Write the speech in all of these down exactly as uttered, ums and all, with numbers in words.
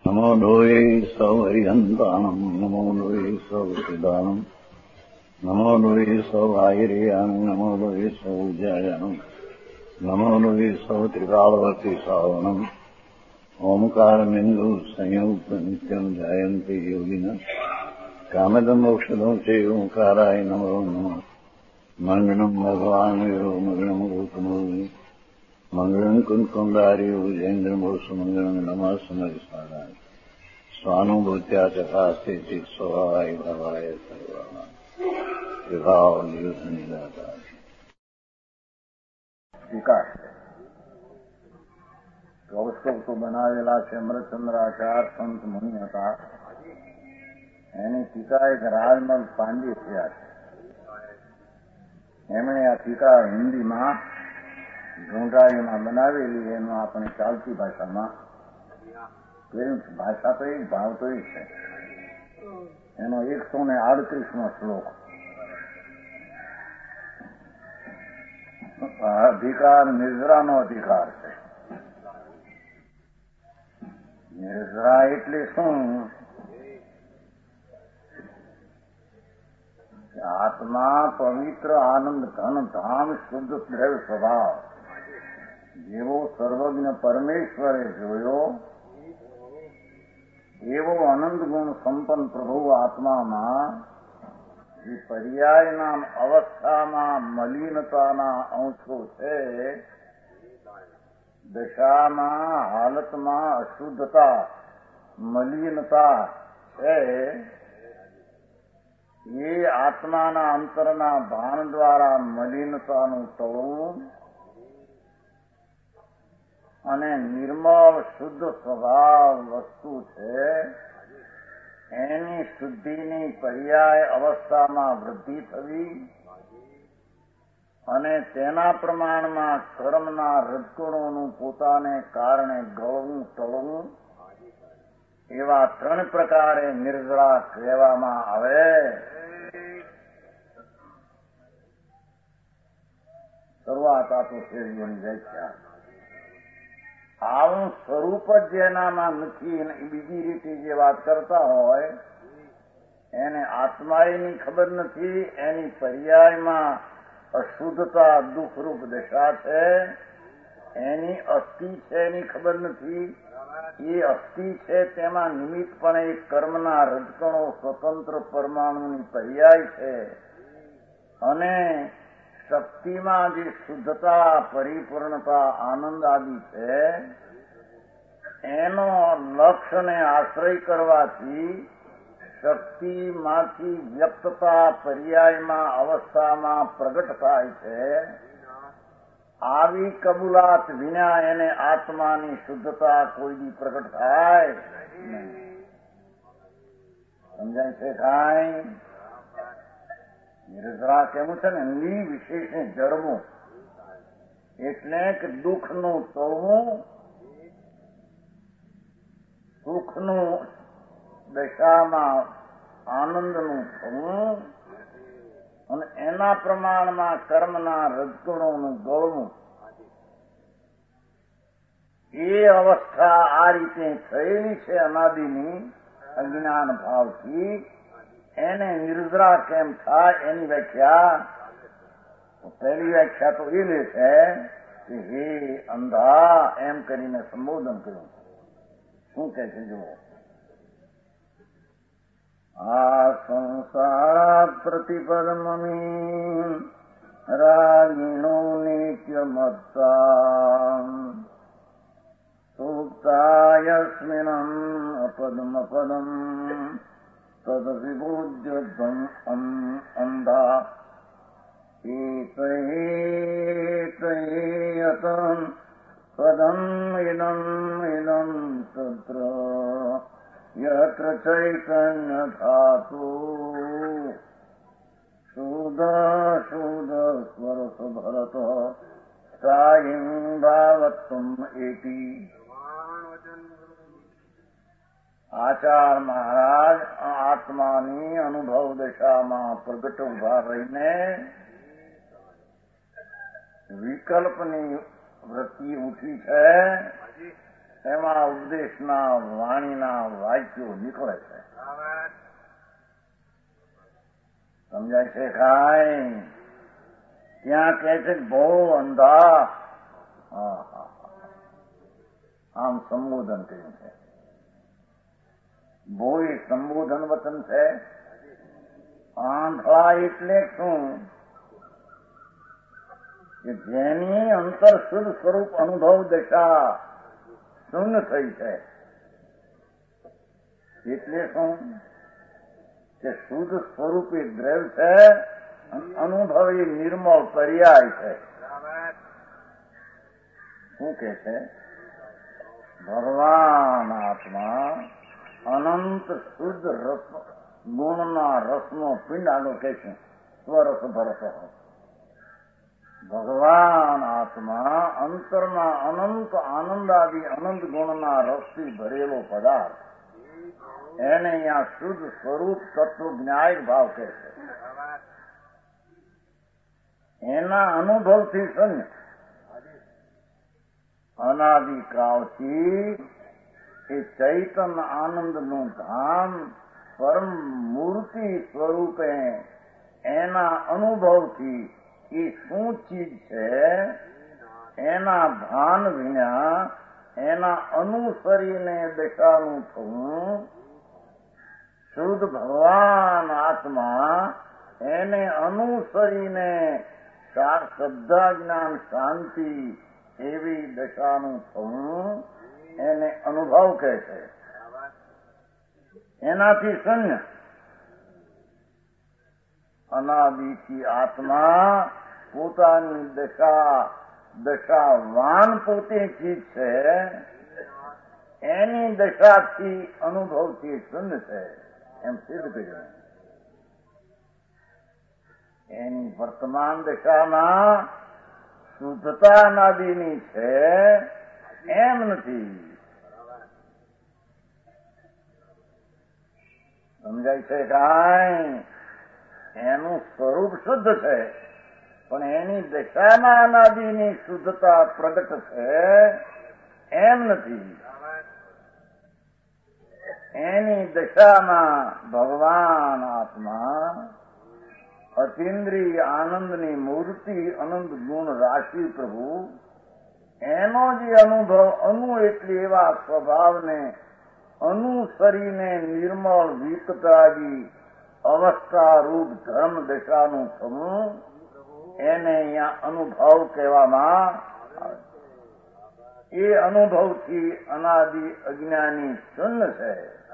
नमो लोये सौहरिहन्तानम् नमो लोये सौहृदानम् नमो लोये सौभागिर्यानम् नमो लोये सौजायानम् नमो लोये सौत्रिकालवर्ति सावनम् ओंकारमिन्दु संयुक्त नित्यम् जायन्ते योगिनः कामदम् मोक्षदम् च ओंकाराय नमो नमः मङ्गलम् भगवान् वीरो मङ्गलम् गौतमो मंगलम कुंकुंडारी उजेन्द्रमोष मंगलम नमः समरिसाराय स्वानुभूत्या चकास्ते चित स्वभावाय भवाय सर्वा विभाव नियुद्ध निराधार विकास गौस्तव तो बनावेला છે અમરચંદ્રાચાર સંત મુનિ હતા. એની ટીકા એક રાજમલ પાંડે થયા છે. એમણે આ ટીકા હિન્દીમાં ઢોંઢારીમાં બનાવેલી. એનું આપણે ચાલતી ભાષામાં ભાષા તો એક ભાવ તો એક છે. એનો એકસો ને આડત્રીસમો શ્લોક અધિકાર નિર્જરાનો અધિકાર છે. નિર્જરા એટલે શું? આત્મા પવિત્ર આનંદ ઘન ધામ શુદ્ધ દ્રવ્ય સ્વભાવ જેવો સર્વજ્ઞ પરમેશ્વરે જોયો એવો અનંત ગુણ સંપન્ન પ્રભુ આત્મામાં જે પર્યાયના અવસ્થામાં મલિનતાના અંશો છે, દશામાં હાલતમાં અશુદ્ધતા મલિનતા છે, એ આત્માના અંતરના ભાન દ્વારા મલિનતાનું તળવું અને નિર્મળ શુદ્ધ સ્વભાવ વસ્તુ છે, એની શુદ્ધિની પર્યાય અવસ્થામાં વૃદ્ધિ થવી અને તેના પ્રમાણમાં કર્મના રજગુણોનું પોતાને કારણે ગળવું ટળવું, એવા ત્રણ પ્રકારે નિર્જરા કહેવામાં આવે. શરૂઆત આપો શેરીઓની વ્યાખ્યા. આવું સ્વરૂપ જ જેનામાં નથી, બીજી રીતે જે વાત કરતા હોય એને આત્માએની ખબર નથી. એની પર્યાયમાં અશુદ્ધતા દુઃખરૂપ દશા છે, એની અસ્થિ છે એની ખબર નથી. એ અસ્થિ છે તેમાં નિમિત્તપણે એક કર્મના રજકણો સ્વતંત્ર પરમાણુની પર્યાય છે, અને શક્તિમાં જે શુદ્ધતા પરિપૂર્ણતા આનંદ આદિ છે એનો લક્ષ્યને આશ્રય કરવાથી શક્તિમાંથી વ્યક્તતા પર્યાયમાં અવસ્થામાં પ્રગટ થાય છે. આવી કબૂલાત વિના એને આત્માની શુદ્ધતા કોઈ દી પ્રગટ થાય નહીં. સમજાય છે? કાંઈ નિર્જરા કેવું છે ને, નિર્વિશેષે જડવું એટલે કે દુઃખનું તોડવું, સુખનું દશામાં આનંદનું થવું અને એના પ્રમાણમાં કર્મના રજગુણોનું ગળવું. એ અવસ્થા આ રીતે થયેલી છે અનાદિની અજ્ઞાન ભાવથી. એને નિર્જરા કેમ થાય એની વ્યાખ્યા, પહેલી વ્યાખ્યા તો એ લે છે કે હે અંધા એમ કરીને સંબોધન કર્યું. શું કે છે જુઓ. આ સંસાર પ્રતિપદમી રાગીણો નિત્ય મત્તા સુપ્તાયસ્મિનમ અપદમ અપદમ તદ વિબુદ્ધમ અંધા એતૈતૈયતં પદમ ઇદમ ઇદમ તત્ર યત્ર ચૈતન્ય ધાતુ શુદ્ધ શુદ્ધ સ્વરસ ભરત સાયં ભાવત્વમ એતિ. આચાર મહારાજ આત્માની અનુભવ દશામાં પ્રગટ ઉભા રહીને વિકલ્પની વૃત્તિ ઉઠી છે એમાં ઉપદેશના વાણીના વાક્યો નીકળે છે. સમજાય છે કાંઈ? ત્યાં કહે છે બહુ અંધા. આમ સંબોધન કર્યું છે. બહુ એ સંબોધન વચન છે. આંધળા એટલે શું? કે જેની અંતર શુદ્ધ સ્વરૂપ અનુભવ દશા શૂન્ય થઈ છે. એટલે શું? કે શુદ્ધ સ્વરૂપે દ્રવ્ય છે, અનુભવી નિર્મળ પર્યાય છે. શું કે છે? ભગવાન આત્મા અનંત શુદ્ધ રસ ગુણના રસનો પિંડ આનું કે છે સ્વરસ ભરસ. ભગવાન આત્મા અંતરમાં અનંત આનંદાદી અનંત ગુણના રસથી ભરેલો પદાર્થ, એને અહીંયા શુદ્ધ સ્વરૂપ તત્વ જ્ઞાયક ભાવ કહે છે. એના અનુભવથી શૂન્ય અનાદિકાળથી એ ચૈતન આનંદનું ધામ પરમ મૂર્તિ સ્વરૂપે એના અનુભવથી એ શું ચીજ છે એના ભાન વિના એના અનુસરીને દશાનું થવું, શુદ્ધ ભગવાન આત્મા એને અનુસરીને શ્રદ્ધા જ્ઞાન શાંતિ એવી દશાનું થવું એને અનુભવ કહે છે. એનાથી શૂન્ય અનાદિથી આત્મા પોતાની દશા દશાવાન પોતે ચીજ છે, એની દશાથી અનુભવથી શૂન્ય છે એમ સિદ્ધ કર્યું. એની વર્તમાન દશામાં શુદ્ધતા અનાદિની છે એમ નથી. સમજાય છે કાંઈ? એનું સ્વરૂપ શુદ્ધ છે, પણ એની દશામાં અનાદિની શુદ્ધતા પ્રગટ છે એમ નથી. એની દશામાં ભગવાન આત્મા અતિન્દ્રિય આનંદની મૂર્તિ અનંત ગુણ રાશિ પ્રભુ, એનો જે અનુભવ અનુ એટલે એવા સ્વભાવને અનુસરીને નિર્મળ વિકતાદી અવસ્થા રૂપ ધર્મ દશાનું સમૂહ એને અહીંયા અનુભવ કહેવામાં આવે. એ અનુભવથી અનાદિ અજ્ઞાની શૂન્ય છે.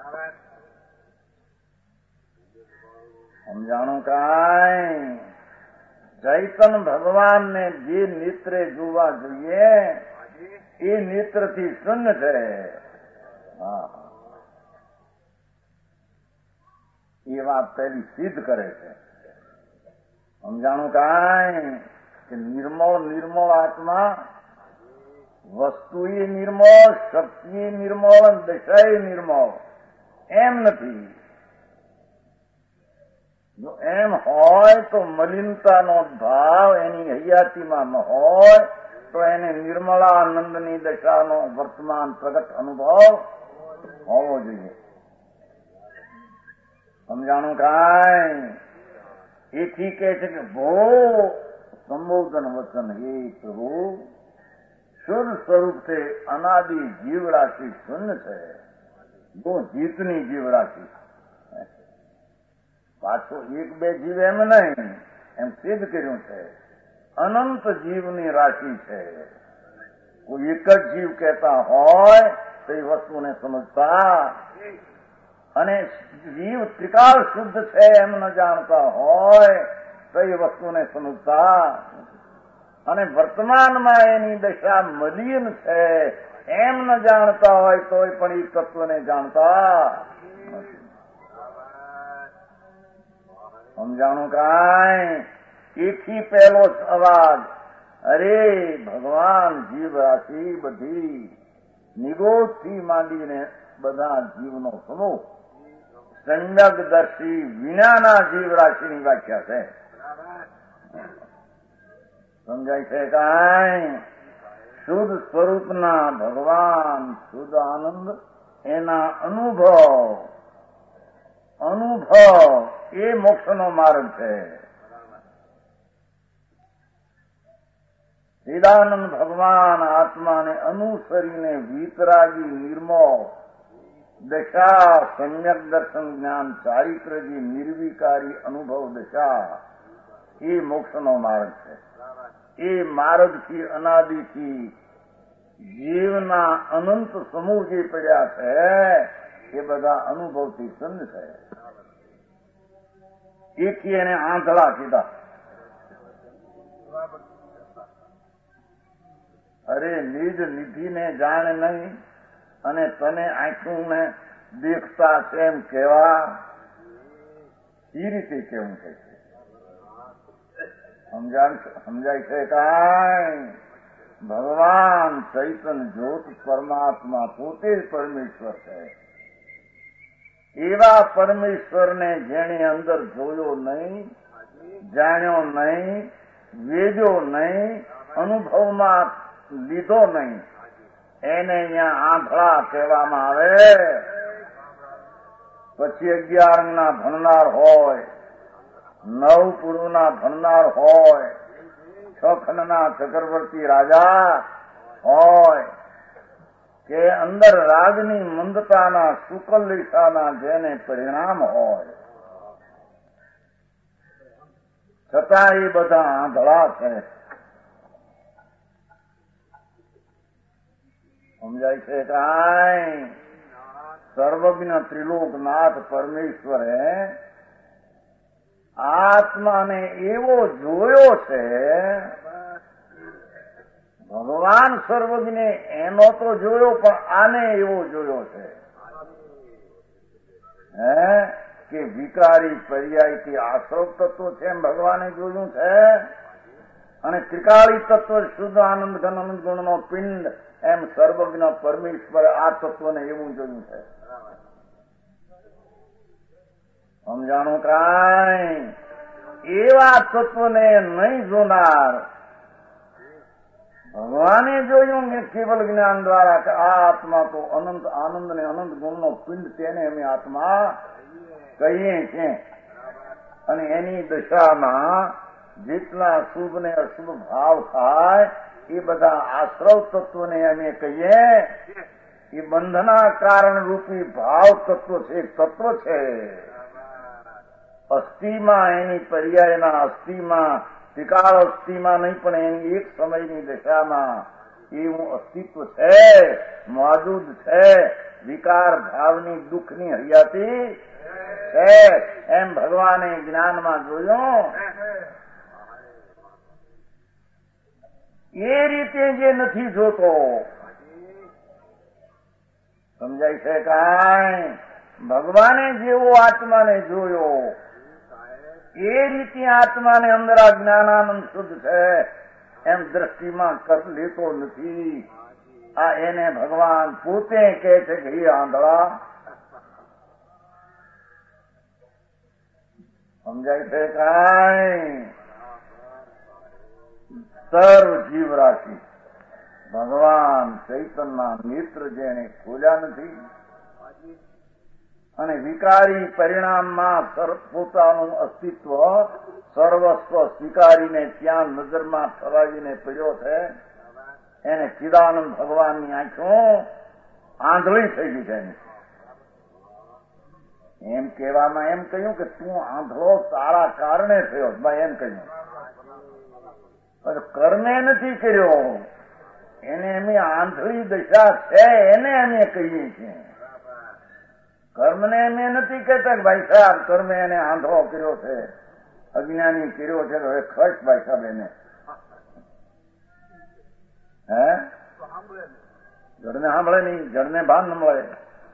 સમજાણું કાંઈ? ચૈતન ભગવાનને જે નેત્રે જોવા જોઈએ એ નેત્રથી શૂન્ય છે. હા, એ વાત પહેલી સિદ્ધ કરે છે. સમજાણું કાંઈ? કે નિર્મળ નિર્મળ આત્મા, વસ્તુ એ નિર્મળ, શક્તિ નિર્મળ, દશા નિર્મળ એમ નથી. જો એમ હોય તો મલિનતાનો ભાવ એની હયાતીમાં ન હોય તો એને નિર્મળાનંદની દશાનો વર્તમાન પ્રગટ અનુભવ હોવો જોઈએ. સમજાણું કાંઈ? એથી કહે છે કે ભો સંબોધન વચન હે પ્રભુ, શુદ્ધ સ્વરૂપ છે અનાદિ જીવ રાશિ શૂન્ય છે. બહુ જીતની જીવ રાશિ, પાછો એક બે જીવ એમ નહીં, એમ સિદ્ધ કર્યું છે. અનંત જીવની રાશિ છે. કોઈ એક જ જીવ કહેતા હોય તો એ વસ્તુને સમજતા, અને જીવ ત્રિકાળ શુદ્ધ છે એમ ન જાણતા હોય તો એ વસ્તુને સમજતા, અને વર્તમાનમાં એની દશા મલિન છે એમ ન જાણતા હોય તો પણ એ તત્વને જાણતા નથી. સમજાણું કાંઈ? એથી પહેલો અવાજ, અરે ભગવાન જીવ રાશિ બધી નિગોદથી માંડીને બધા જીવનો સમૂહ સંજ્ઞકદર્શી વિનાના જીવ રાશિની વ્યાખ્યા છે. સમજાય છે કાંઈ? શુદ્ધ સ્વરૂપના ભગવાન શુદ્ધ આનંદ એના અનુભવ અનુભવ એ મોક્ષનો માર્ગ છે. ચિદાનંદ ભગવાન આત્માને અનુસરીને વીતરાગી નિર્મોહ દશા સમ્યક દર્શન જ્ઞાન ચારિત્રજી નિર્વિકારી અનુભવ દશા એ મોક્ષનો માર્ગ છે. એ માર્ગથી અનાદિથી જીવના અનંત સમૂહ જે પડ્યા છે એ બધા અનુભવથી સંત છે. એથી એને આંધળા કીધા. અરે નિજ નિધિને જાણ નહીં અને તને આંખોને દેખતા છે એમ કેવા એ રીતે કેવું છે? સમજાય છે કાંઈ? ભગવાન ચૈતન જ્યોત પરમાત્મા પોતે જ પરમેશ્વર છે. એવા પરમેશ્વરને જેણે અંદર જોયો નહીં, જાણ્યો નહીં, વેદ્યો નહીં, અનુભવમાં લીધો નહીં, એને અહીંયા આંધળા કહેવામાં આવે. પછી અગિયાર અંગના ભણનાર હોય, નવ પુરુના ભણનાર હોય, છ ખંડના ચક્રવર્તી રાજા હોય કે અંદર રાગની મંદતાના શુકલ લીસાના જેને પરિણામ હોય, છતાં એ બધા આંધળા છે. સમજાય છે કાંઈ? સર્વજ્ઞ ત્રિલોકનાથ પરમેશ્વરે આત્માને એવો જોયો છે. ભગવાન સર્વજ્ઞે એનો તો જોયો, પણ આને એવો જોયો છે હે કે વિકારી પર્યાયથી આશ્રવ તત્વ છે એમ ભગવાને જોયું છે, અને ત્રિકાળી તત્વ શુદ્ધ આનંદ ઘન અનંત ગુણનો પિંડ એમ સર્વજ્ઞ પરમેશ્વર આ તત્વને એવું જોયું છે. સમજાણું કાંઈ? એવા તત્વને નહીં જોનાર ભગવાને જોયું કે કેવલ જ્ઞાન દ્વારા કે આ આત્મા તો અનંત આનંદ ને અનંત ગુણનો પિંડ તેને અમે આત્મા કહીએ છીએ, અને એની દશામાં જેટલા શુભ ને અશુભ ભાવ થાય એ બધા આશ્રવ તત્વને અમે કહીએ. એ બંધના કારણ રૂપી ભાવ તત્વ છે, તત્વ છે. અસ્થિમાં એની પર્યાયના અસ્થિમાં ત્રિકાળ અસ્થિમાં નહીં, પણ એની એક સમયની દશામાં એવું અસ્તિત્વ છે, મોજૂદ છે. વિકાર ભાવની દુઃખની હરિયાતી છે એમ ભગવાને જ્ઞાનમાં જોયું. એ રીતે જે નથી જોતો, સમજાય છે કાંઈ? ભગવાને જેવો આત્માને જોયો એ રીતે આત્માને અંદર આ જ્ઞાનાનંદ શુદ્ધ છે એમ દ્રષ્ટિમાં કર લેતો નથી. આ એને ભગવાન પોતે કહે છે કે હે આંધળા. સમજાય છે કાંઈ? સર્વ જીવ રાશિ ભગવાન ચૈતનના નેત્ર જેને ખોલ્યા નથી અને વિકારી પરિણામમાં પોતાનું અસ્તિત્વ સર્વસ્વ સ્વીકારીને ત્યાં નજરમાં ઠરાવીને પડ્યો છે, એને ચિદાનંદ ભગવાનની આંખો આંધળી થઈ ગઈ છે. એમ કહેવામાં એમ કહ્યું કે તું આંધળો તારા કારણે થયો. ભાઈ એમ કહ્યું, કર્મે નથી કર્યો, એને એમની આંધળી દશા છે એને અમે કહીએ છીએ. કર્મને અમે નથી કહેતા કે ભાઈ સાહેબ કર્મે એને આંધળો કર્યો છે, અજ્ઞાની કર્યો છે, તો હવે ખર્ચ ભાઈ સાહેબ એને હે જડને સાંભળે નહીં, જડને ભાન ન મળે.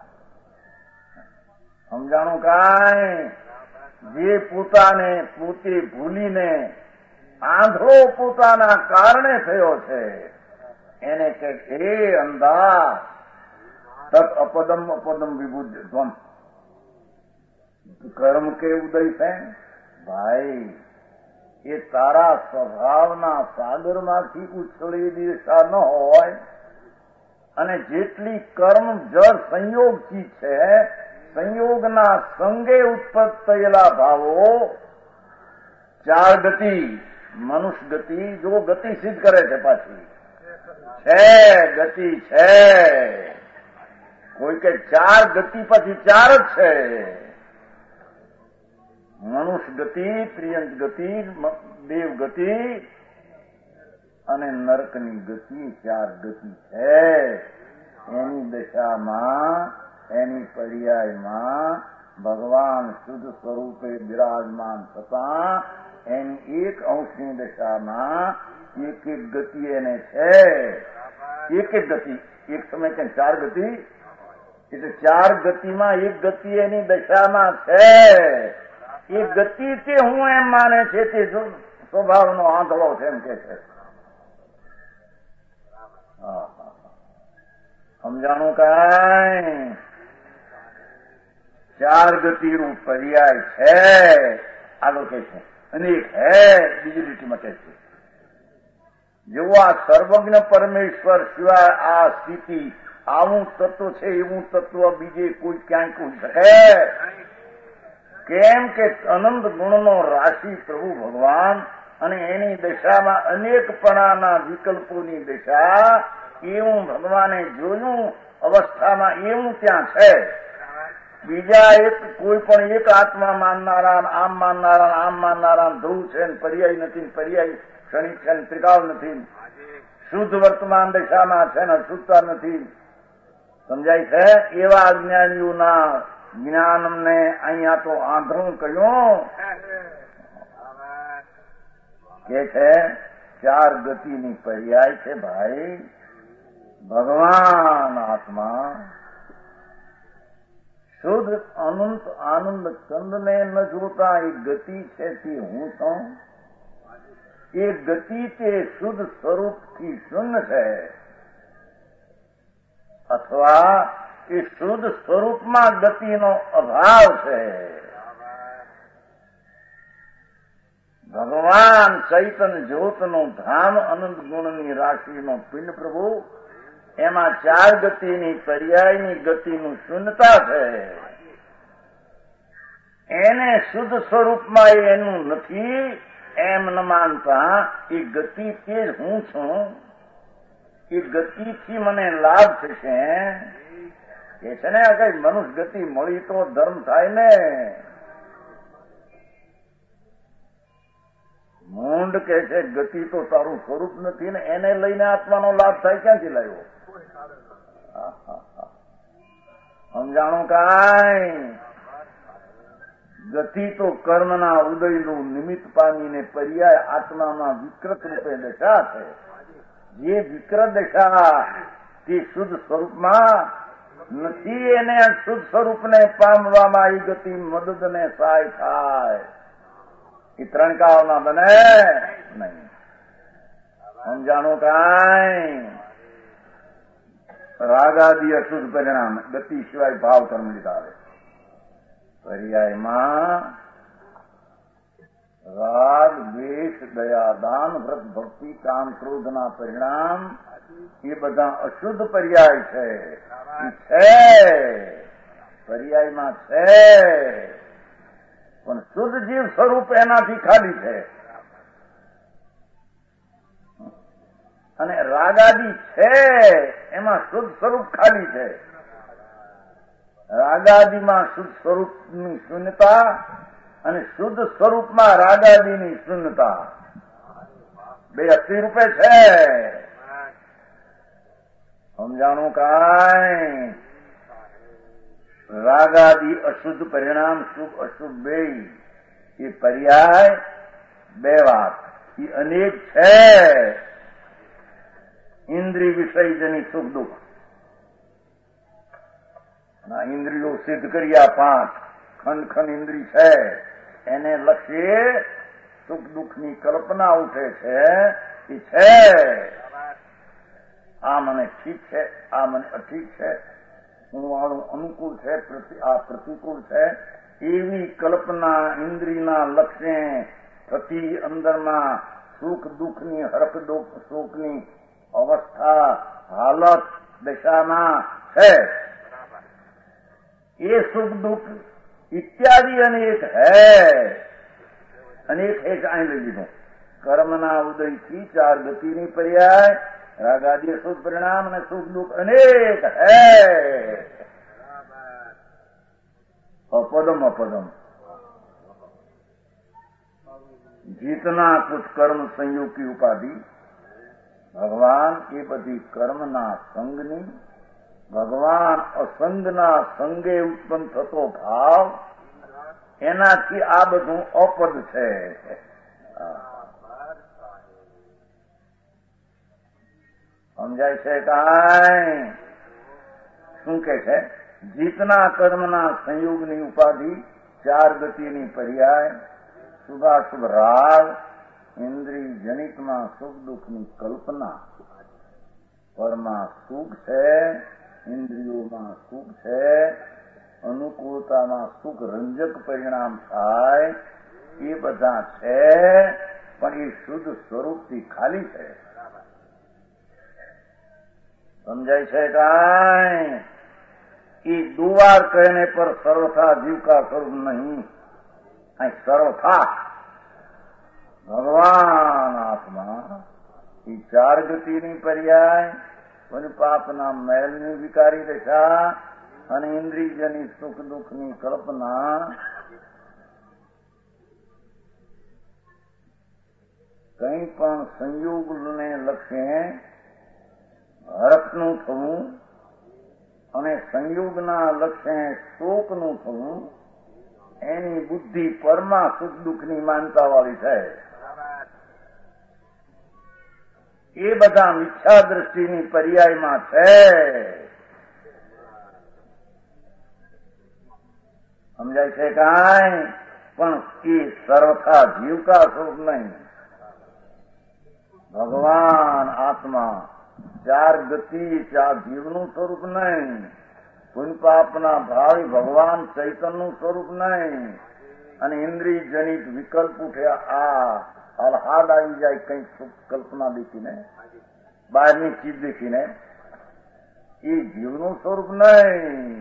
સમજાણું કાંઈ? જે પોતાને પોતે ભૂલીને આંધળો પોતાના કારણે થયો છે એને કે હે અંધા તત અપદમ અપદમ વિભુજ ધ્વમ. કર્મ કે ઉદય છે ભાઈ, એ તારા સ્વભાવના સાગરમાંથી ઉછળી દેશા ન હોય અને જેટલી કર્મ જળ સંયોગથી છે, સંયોગના સંગે ઉત્પન્ન થયેલા ભાવો ચાર ગતિ, મનુષ્ય ગતિ, જો ગતિ સિદ્ધ કરે છે, પાછી છે ગતિ છે, કોઈ કે ચાર ગતિ પછી ચાર જ છે, મનુષ્ય ગતિ, ત્રિયંત ગતિ, દેવ ગતિ અને નરકની ગતિ, ચાર ગતિ છે. એની દશામાં, એની પર્યાયમાં ભગવાન શુદ્ધ સ્વરૂપે બિરાજમાન થતા એની એક અંશની દશામાં એક એક ગતિ એને છે. એક એક ગતિ, એક સમય કે ચાર ગતિ, એટલે ચાર ગતિમાં એક ગતિ એની દશામાં છે. એ ગતિ તે હું એમ માને છે તે સ્વભાવનો આંધળો છે એમ કે છે. સમજાણું કાંઈ? ચાર ગતિનું પર્યાય છે, આગળ કે છે, અનેક હે બીજી લીટીમાં કે છે. જેવો આ સર્વજ્ઞ પરમેશ્વર સિવાય આ સ્થિતિ, આવું તત્વ છે એવું તત્વ બીજે કોઈ ક્યાંય કોઈ શકે? કેમ કે અનંત ગુણનો રાશિ પ્રભુ ભગવાન અને એની દશામાં અનેકપણાના વિકલ્પોની દશા, એવું ભગવાને જોયું અવસ્થામાં એવું ત્યાં છે. બીજા એક કોઈ પણ એક આત્મા માનનારા, આમ માનનારા, આમ માનનારા ધ્રુવ છે ને પર્યાય નથી, પર્યાય ક્ષણિક છે ને ત્રિકાળ નથી, શુદ્ધ વર્તમાન દશામાં છે ને અશુદ્ધતા નથી. સમજાય છે? એવા અજ્ઞાનીઓના જ્ઞાનને અહીંયા તો આંધળું કહ્યું કે છે ચાર ગતિની પર્યાય છે ભાઈ. ભગવાન આત્મા શુદ્ધ અનંત આનંદ કંદને ન જોતા એ ગતિ છે તે હું છું. એ ગતિ તે શુદ્ધ સ્વરૂપથી શૂન્ય છે, અથવા એ શુદ્ધ સ્વરૂપમાં ગતિનો અભાવ છે. ભગવાન ચૈતન્ય જ્યોતનું ધામ અનંત ગુણની રાશિનો પિંડ પ્રભુ, એમાં ચાર ગતિની પર્યાયની ગતિનું શૂન્યતા છે. એને શુદ્ધ સ્વરૂપમાં એનું નથી એમ ન માનતા એ ગતિ તે જ હું છું. એ ગતિથી મને લાભ થશે એ છે ને. કઈ મનુષ્ય ગતિ મળી તો ધર્મ થાય ને. મૂંડ કે છે ગતિ તો તારું સ્વરૂપ નથી ને એને લઈને આત્માનો લાભ થાય, ક્યાંથી લાવ્યો? સમજાણું કાંઈ? ગતિ તો કર્મના ઉદયનું નિમિત્ત પામીને પર્યાય આત્મામાં વિકૃત રૂપે દશા છે. જે વિકૃત દશા તે શુદ્ધ સ્વરૂપમાં નથી, એને શુદ્ધ સ્વરૂપને પામવામાં એ ગતિ મદદને સહાય થાય. એ ત્રણ કાળમાં બને નહીં. સમજાણું કાંઈ? રાગાદી અશુદ્ધ પરિણામ ગતિ સિવાય ભાવ કર્મ લીધા આવે. પર્યાયમાં રાગ, દ્વેષ, દયા, દાન, વ્રત, ભક્તિ, કામ, ક્રોધના પરિણામ એ બધા અશુદ્ધ પર્યાય છે. છે પર્યાયમાં છે, પણ શુદ્ધ જીવ સ્વરૂપ એનાથી ખાલી છે. અને રાગાદી છે એમાં શુદ્ધ સ્વરૂપ ખાલી છે. રાગાદીમાં શુદ્ધ સ્વરૂપની શૂન્યતા અને શુદ્ધ સ્વરૂપમાં રાગાદીની શૂન્યતા બે અસી રૂપે છે. સમજાણું કાંઈ? રાગાદી અશુદ્ધ પરિણામ, શુભ અશુભ બે એ પર્યાય બે વાત એ અનેક છે. ઇન્દ્રિય વિષયજની સુખ દુઃખ, ઇન્દ્રિયો સિદ્ધ કર્યા પાંચ, ખંડ ખંડ ઇન્દ્રિય છે, એને લક્ષ્ય સુખ દુઃખની કલ્પના ઉઠે છે. એ છે આ મને ઠીક છે, આ મને અઠીક છે, હું વાળું અનુકૂળ છે, આ પ્રતિકૂળ છે, એવી કલ્પના ઇન્દ્રિયના લક્ષ્ય પ્રતિ અંદરમાં સુખ દુઃખની હરખ દુઃખ સુખની અવસ્થા હાલત દશામાં છે. એ સુખ દુઃખ ઇત્યાદિ અનેક હૈ. અનેક હે અહીં લઈ લીધું. કર્મના ઉદયથી ચાર ગતિની પર્યાય રાગાદી સુખ પરિણામ અને સુખ દુઃખ અનેક હૈ. अपदम अपदम जितना कुछ कर्म संयोग की उपाधि भगवान એ બધી કર્મના સંગની ભગવાન અસંગના સંગે ઉત્પન્ન થતો ભાવ એનાથી આ બધું અપદ છે. સમજાય છે કાંઈ? શું કે છે? જીતના કર્મના સંયોગની ઉપાધિ ચાર ગતિની પર્યાય શુભાશુભ રાગ ઇન્દ્રિય જનિતમાં સુખ દુઃખની કલ્પના પરમાં સુખ છે, ઇન્દ્રિયોમાં સુખ છે, અનુકૂળતામાં સુખ રંજક પરિણામ થાય એ બધા છે, પણ એ શુદ્ધ સ્વરૂપથી ખાલી છે. સમજાય છે કાંઈ? એ દુવાર कहने पर सर्वथा जीव का स्वरूप नहीं, सर्वथा ભગવાન આત્મા એ ચાર ગતિની પર્યાય કોઈ પાપના મેલની વિકારી દશા અને ઇન્દ્રિયજની સુખ દુઃખની કલ્પના કંઈ પણ સંયોગને લક્ષ્ય હરખનું થવું અને સંયોગના લક્ષ્ય શોકનું થવું એની બુદ્ધિ પરમાં સુખ દુઃખની માનતા વાળી છે. એ બધા મિથ્યા દ્રષ્ટિની પર્યાયમાં છે. સમજાય છે કાંઈ? પણ એ સર્વથા જીવકા સ્વરૂપ નહીં. ભગવાન આત્મા ચાર ગતિ ચાર જીવનું સ્વરૂપ નહીં, પુણ્ય પાપના ભાવિ ભગવાન ચૈતનનું સ્વરૂપ નહીં, અને ઇન્દ્રિય જનિત વિકલ્પ ઉઠ્યા આ આહલાદ આવી જાય કંઈક સુખ કલ્પના દેખીને બહારની ચીજ દેખીને એ જીવનું સ્વરૂપ નહીં.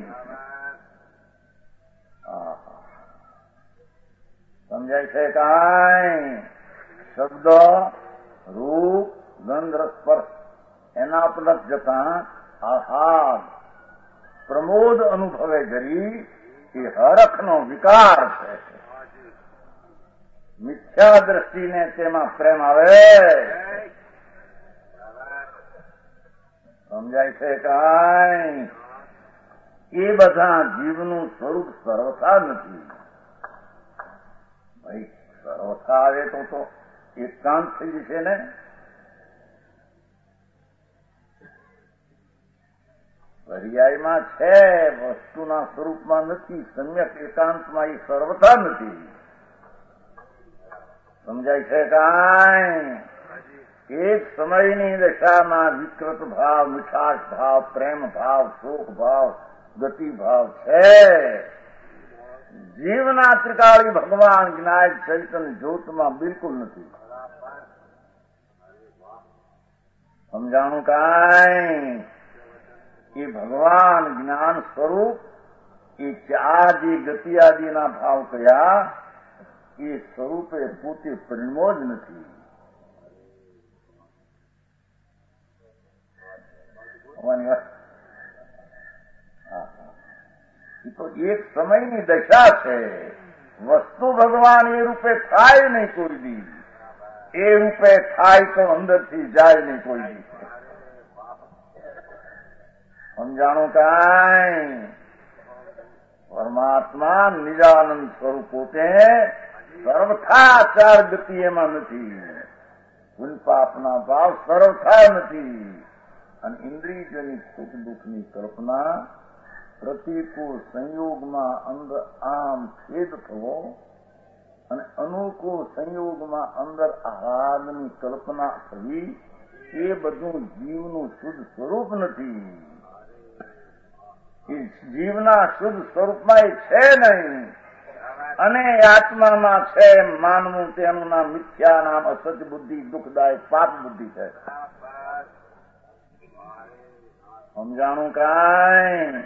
સમજાય છે કાંઈ? શબ્દ રૂપ ગંધ સ્પર્શ એના પ્લસ જતા આહલાદ પ્રમોદ અનુભવે કરી એ હરખનો વિકાર છે. મિથ્યા દ્રષ્ટિને તેમાં પ્રેમ આવે. સમજાય છે કાંઈ? એ બધા જીવનું સ્વરૂપ સર્વથા નથી. ભાઈ સર્વથા આવે તો તો એકાંત થઈ જશે ને. પર્યાયમાં છે, વસ્તુના સ્વરૂપમાં નથી. સમ્યક એકાંતમાં એ સર્વથા નથી. સમજાય છે કાંઈ? એક સમયની દશામાં વિકૃત ભાવ, મીઠાશ ભાવ, પ્રેમ ભાવ, શોક ભાવ, ગતિ ભાવ છે. જીવના ત્રિકાળી ભગવાન જ્ઞાન ચૈતન્ય જ્યોતમાં બિલકુલ નથી. સમજાણું કાંઈ? એ ભગવાન જ્ઞાન સ્વરૂપ એ ચાર જે ગતિ આદિના ભાવ કયા એ સ્વરૂપે પોતે પરિણમો જ નથી. એ તો એક સમયની દશા છે. વસ્તુ ભગવાન એ રૂપે થાય નહીં કોઈ દી. એ રૂપે થાય તો અંદરથી જાય નહીં કોઈ દી. સમજાણું કાંઈ? પરમાત્મા નિજાનંદ સ્વરૂપ પોતે સર્વથા ચાર ગતિ એમાં નથી. પુણ્ય પાપના ભાવ સર્વથા નથી. અને ઇન્દ્રિયજનિત સુખ દુઃખની કલ્પના પ્રતિકૂળ સંયોગમાં અંદર આમ છેદ થવો અને અનુકૂળ સંયોગમાં અંદર આહલાદની કલ્પના થવી એ બધું જીવનું શુદ્ધ સ્વરૂપ નથી. એ જીવના શુદ્ધ સ્વરૂપમાં એ છે નહીં. અને આત્મામાં છે એમ માનવું તેનું નામ મિથ્યા નામ અસત્ય બુદ્ધિ દુઃખદાયક પાપ બુદ્ધિ છે. સમજાણું કાંઈ?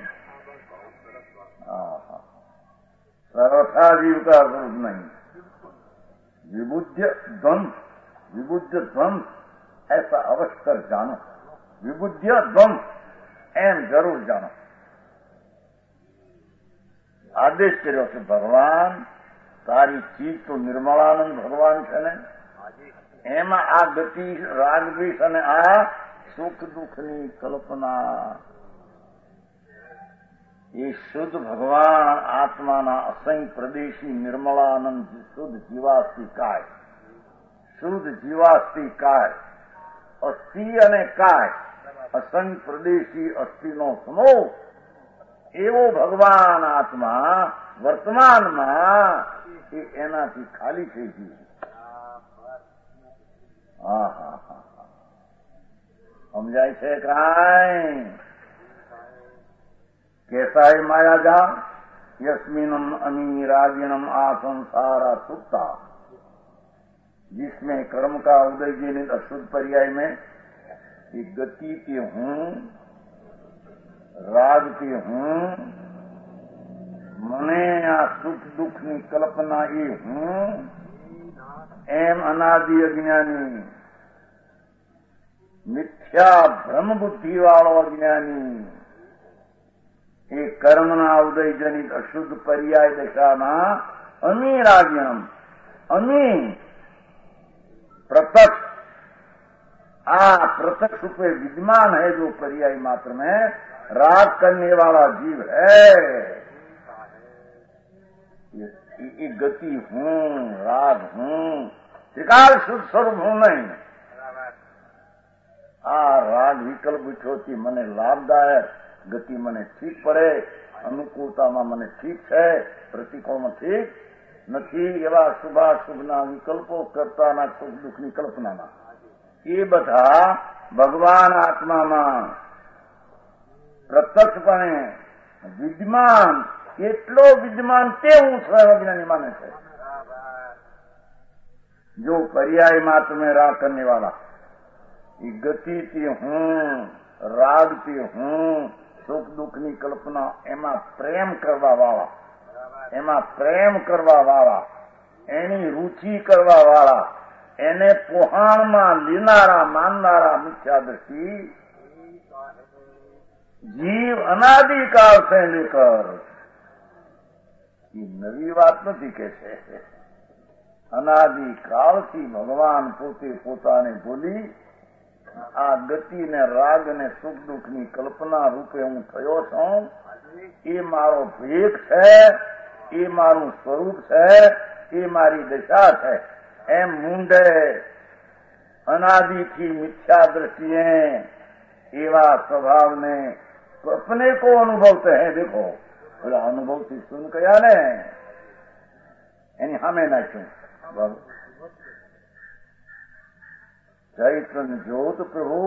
સર્વથા જીવતા સ્વરૂપ નહીં. विबुद्ध ध्वंस विबुद्ध ध्वंस ऐसा अवश्य कर जानो. विबुद्ध ध्वंस एम जरूर जानो. आदेश કર્યો કે ભગવાન તારી ચીજ તો નિર્મળાનંદ ભગવાન છે ને, એમાં આ ગતિ રાગદ્વેષ અને આ સુખ દુઃખની કલ્પના એ શુદ્ધ ભગવાન આત્માના અસંગ પ્રદેશી નિર્મળાનંદ શુદ્ધ જીવાસ્તી કાય, શુદ્ધ જીવાસ્તી કાય, અસ્થિ અને કાય અસંગ પ્રદેશી અસ્થિનો સમૂહ એવો ભગવાન આત્મા વર્તમાનમાં એ એનાથી ખાલી થઈ ગયું. હા હા હા સમજાય છે કાંઈ? कैसा है माया जाल यस्मिनम अमीराजिनम आ संसारा सुप्ता, जिसमें कर्म का उदय जी अशुद्ध पर्याय में ये गति के हूँ, राग के हूँ, મને આ સુખ દુઃખની કલ્પના એ હું એમ અનાદિ અજ્ઞાની મિથ્યા ભ્રમ બુદ્ધિ વાળો અજ્ઞાની એ કર્મના ઉદયજનિત અશુદ્ધ પર્યાય દશામાં અમીરાજ્યમ અમી प्रत्यक्ष आ प्रत्यक्ष रूपे विद्यमान है जो पर्याय मात्र में राग करने वाला जीव है. ये, ये गति हूँ, राग हूँ, त्रिकाल शुद्ध स्वरूप हूँ नहीं. आ राग विकल्प बिठोती મને લાભદાયક, ગતિ મને ઠીક પડે, અનુકૂળતામાં મને ઠીક છે, પ્રતિકોળમાં ઠીક નથી, એવા શુભાશુભના વિકલ્પો કરતાના સુખ દુઃખની કલ્પનાના એ બધા ભગવાન આત્મામાં પ્રત્યક્ષપણે વિદ્યમાન, એટલો વિદ્યમાન તે હું સર્વજ્ઞાની માને છે. જો पर्याय मात्र में राग करने वाला, ये गति थी हूँ, राग थी हूँ, सुख दुઃખની કલ્પના એમાં પ્રેમ કરવા વાળા, એમાં પ્રેમ કરવા વાળા, એની રુચિ કરવા વાળા, એને પોહાણમાં લેનારા માનનારા મિથ્યા દ્રષ્ટિ જીવ અનાદિકાળ से लेकर, ये નવી વાત નથી કે છે, અનાદિકાળથી ભગવાન પોતે પોતાને બોલી આ ગતિ ને રાગ ને સુખ દુઃખની કલ્પના રૂપે હું થયો છું, એ મારો ભેખ છે, એ મારું સ્વરૂપ છે, એ મારી દશા છે એમ મૂંડે અનાદિથી મિથ્યા દ્રષ્ટિએ એવા સ્વભાવને अपने को अनुभवते हैं. देखो बोला अनुभव થી સુન કયા ને એની સામે નાખ્યું ચૈતન્ય જ્યોત પ્રભુ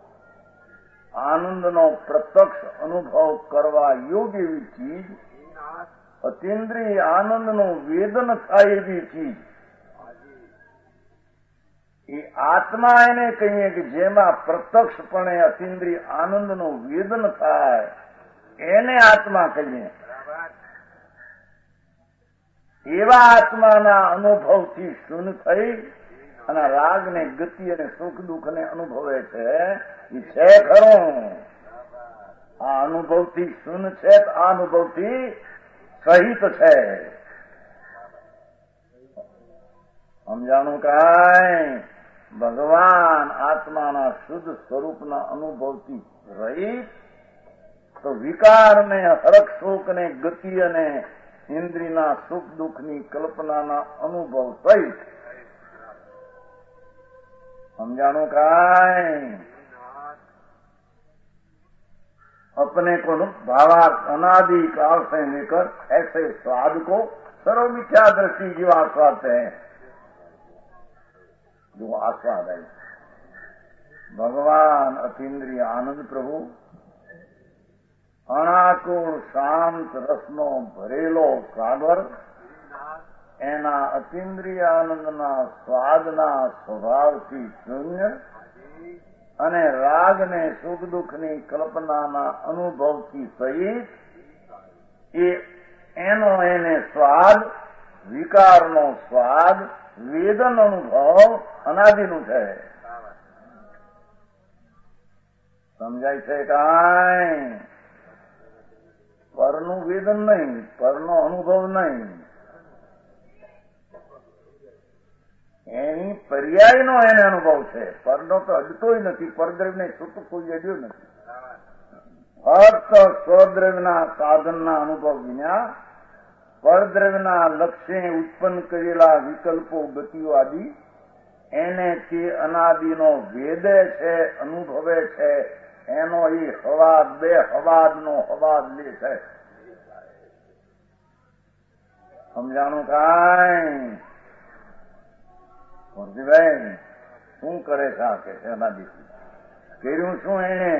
આનંદનો પ્રત્યક્ષ અનુભવ કરવા યોગ્ય એવી ચીજ, અતિન્દ્રિય આનંદનું વેદન થાય એવી ચીજ, એ આત્મા એને કહીએ કે જેમાં પ્રત્યક્ષપણે અતિન્દ્રિય આનંદનું વેદન થાય એને આત્મા કહીએ. એવા આત્માના અનુભવથી શૂન થઈ અને રાગ ને ગતિ અને સુખ દુઃખ ને અનુભવે છે, એ છે ખરું. આ અનુભવથી શૂન છે, આ અનુભવથી સહિત છે. સમજાણું કાંઈ? ભગવાન આત્માના શુદ્ધ સ્વરૂપના અનુભવથી રહિત તો વિકારને, હરખ શોક ને ગતિ અને ઇન્દ્રિયના સુખ દુઃખની કલ્પનાના અનુભવ સહિત. समझानो काई? अपने को भावार्थ अनादि काल से लेकर ऐसे स्वाद को सर्व मिथ्या दृष्टि जीव आस्वाद हैं, जो आस्वाद है. भगवान अतीन्द्रिय आनंद प्रभु अनाकुल शांत रसनो भरेलो सागर એના અતિન્દ્રિય આનંદના સ્વાદના સ્વભાવથી શૂન્ય અને રાગને સુખ દુઃખની કલ્પનાના અનુભવથી સહિત એ એનો એને સ્વાદ, વિકારનો સ્વાદ, વેદન અનુભવ અનાદિનું છે. સમજાય છે કાંઈ? પરનું વેદન નહીં, પરનો અનુભવ નહીં, એની પર્યાયનો એને અનુભવ છે. પરનો તો અડતોય નથી, પરદ્રવ્યને છૂટું કોઈ અડ્યું નથી. ફક્ત સ્વદ્રવ્યના સાધનના અનુભવ વિના પરદ્રવ્યના લક્ષ્ય ઉત્પન્ન કરેલા વિકલ્પો, ગતિઓ આદિ એને તે અનાદિનો વેદે છે, અનુભવે છે. એનો એ હવાદ, બે હવાદનો હવાદ લે છે. સમજાણું કાંઈ? ભાઈ શું કરે છે? આ કે છે અનાદિ કર્યું શું એને?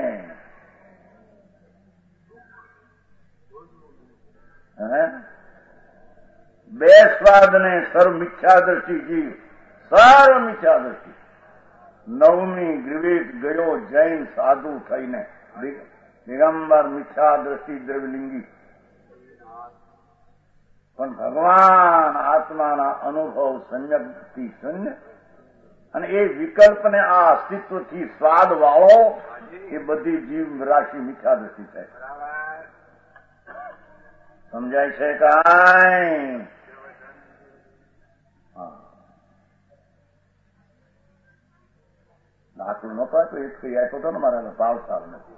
બે સ્વાદ ને સર્વ મિથ્યા દ્રષ્ટિ જીવ, સર્વ મિથ્યા દ્રષ્ટિ. નવમી ગ્રીવેશ ગયો જૈન સાધુ થઈને, દિગંબર મિથ્યા દ્રષ્ટિ દ્રવ્યલિંગી. પણ ભગવાન આત્માના અનુભવ સંયમથી શૂન્ય અને એ વિકલ્પને આ અસ્તિત્વથી સ્વાદ વાળો એ બધી જીવ રાશિ મિથ્યા દ્રષ્ટિ છે. સમજાય છે કાંઈ? દાખલ નતો તો એક કઈ આપ્યો હતો ને મારા ભાવસાર નથી.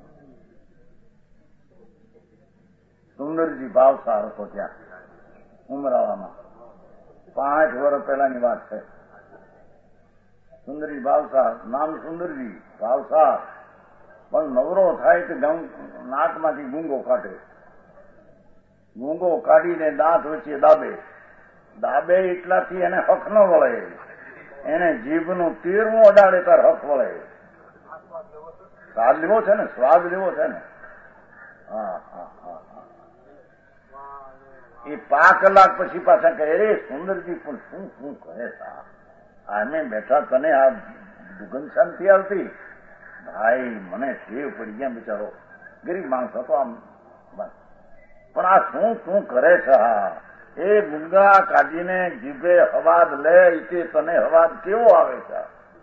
સુંદરજી ભાવસાર હતો ત્યાં ઉમરાવામાં, પાંચ વર્ષ પહેલાની વાત છે. સુંદરજી ભાવસાર, નામ સુંદરજી ભાવસાર, પણ નવરો થાય કે નાકમાંથી ગુંગો કાઢે. ગુંગો કાઢીને દાંત વચ્ચે દાબે. દાબે એટલાથી એને હક ન વળે. એને જીભનું તીરમું અડાડે તાર હક વળે. સ્વાદ લેવો છે ને, સ્વાદ લેવો છે ને. હા હા હા હા. એ પાંચ કલાક પછી પાછા કહે, રે સુંદરજી પણ શું શું કહે? અમે બેઠા, તને આ દુગંધ શાંતિ આવતી? ભાઈ મને ટેવ પડી ગયા, બિચારો ગરીબ માણસ હતો આમ, પણ આ શું શું કરે છે? હા, એ ગુંગા કાઢીને જીભે હવાદ લે, તે તને હવાદ કેવો આવે છે?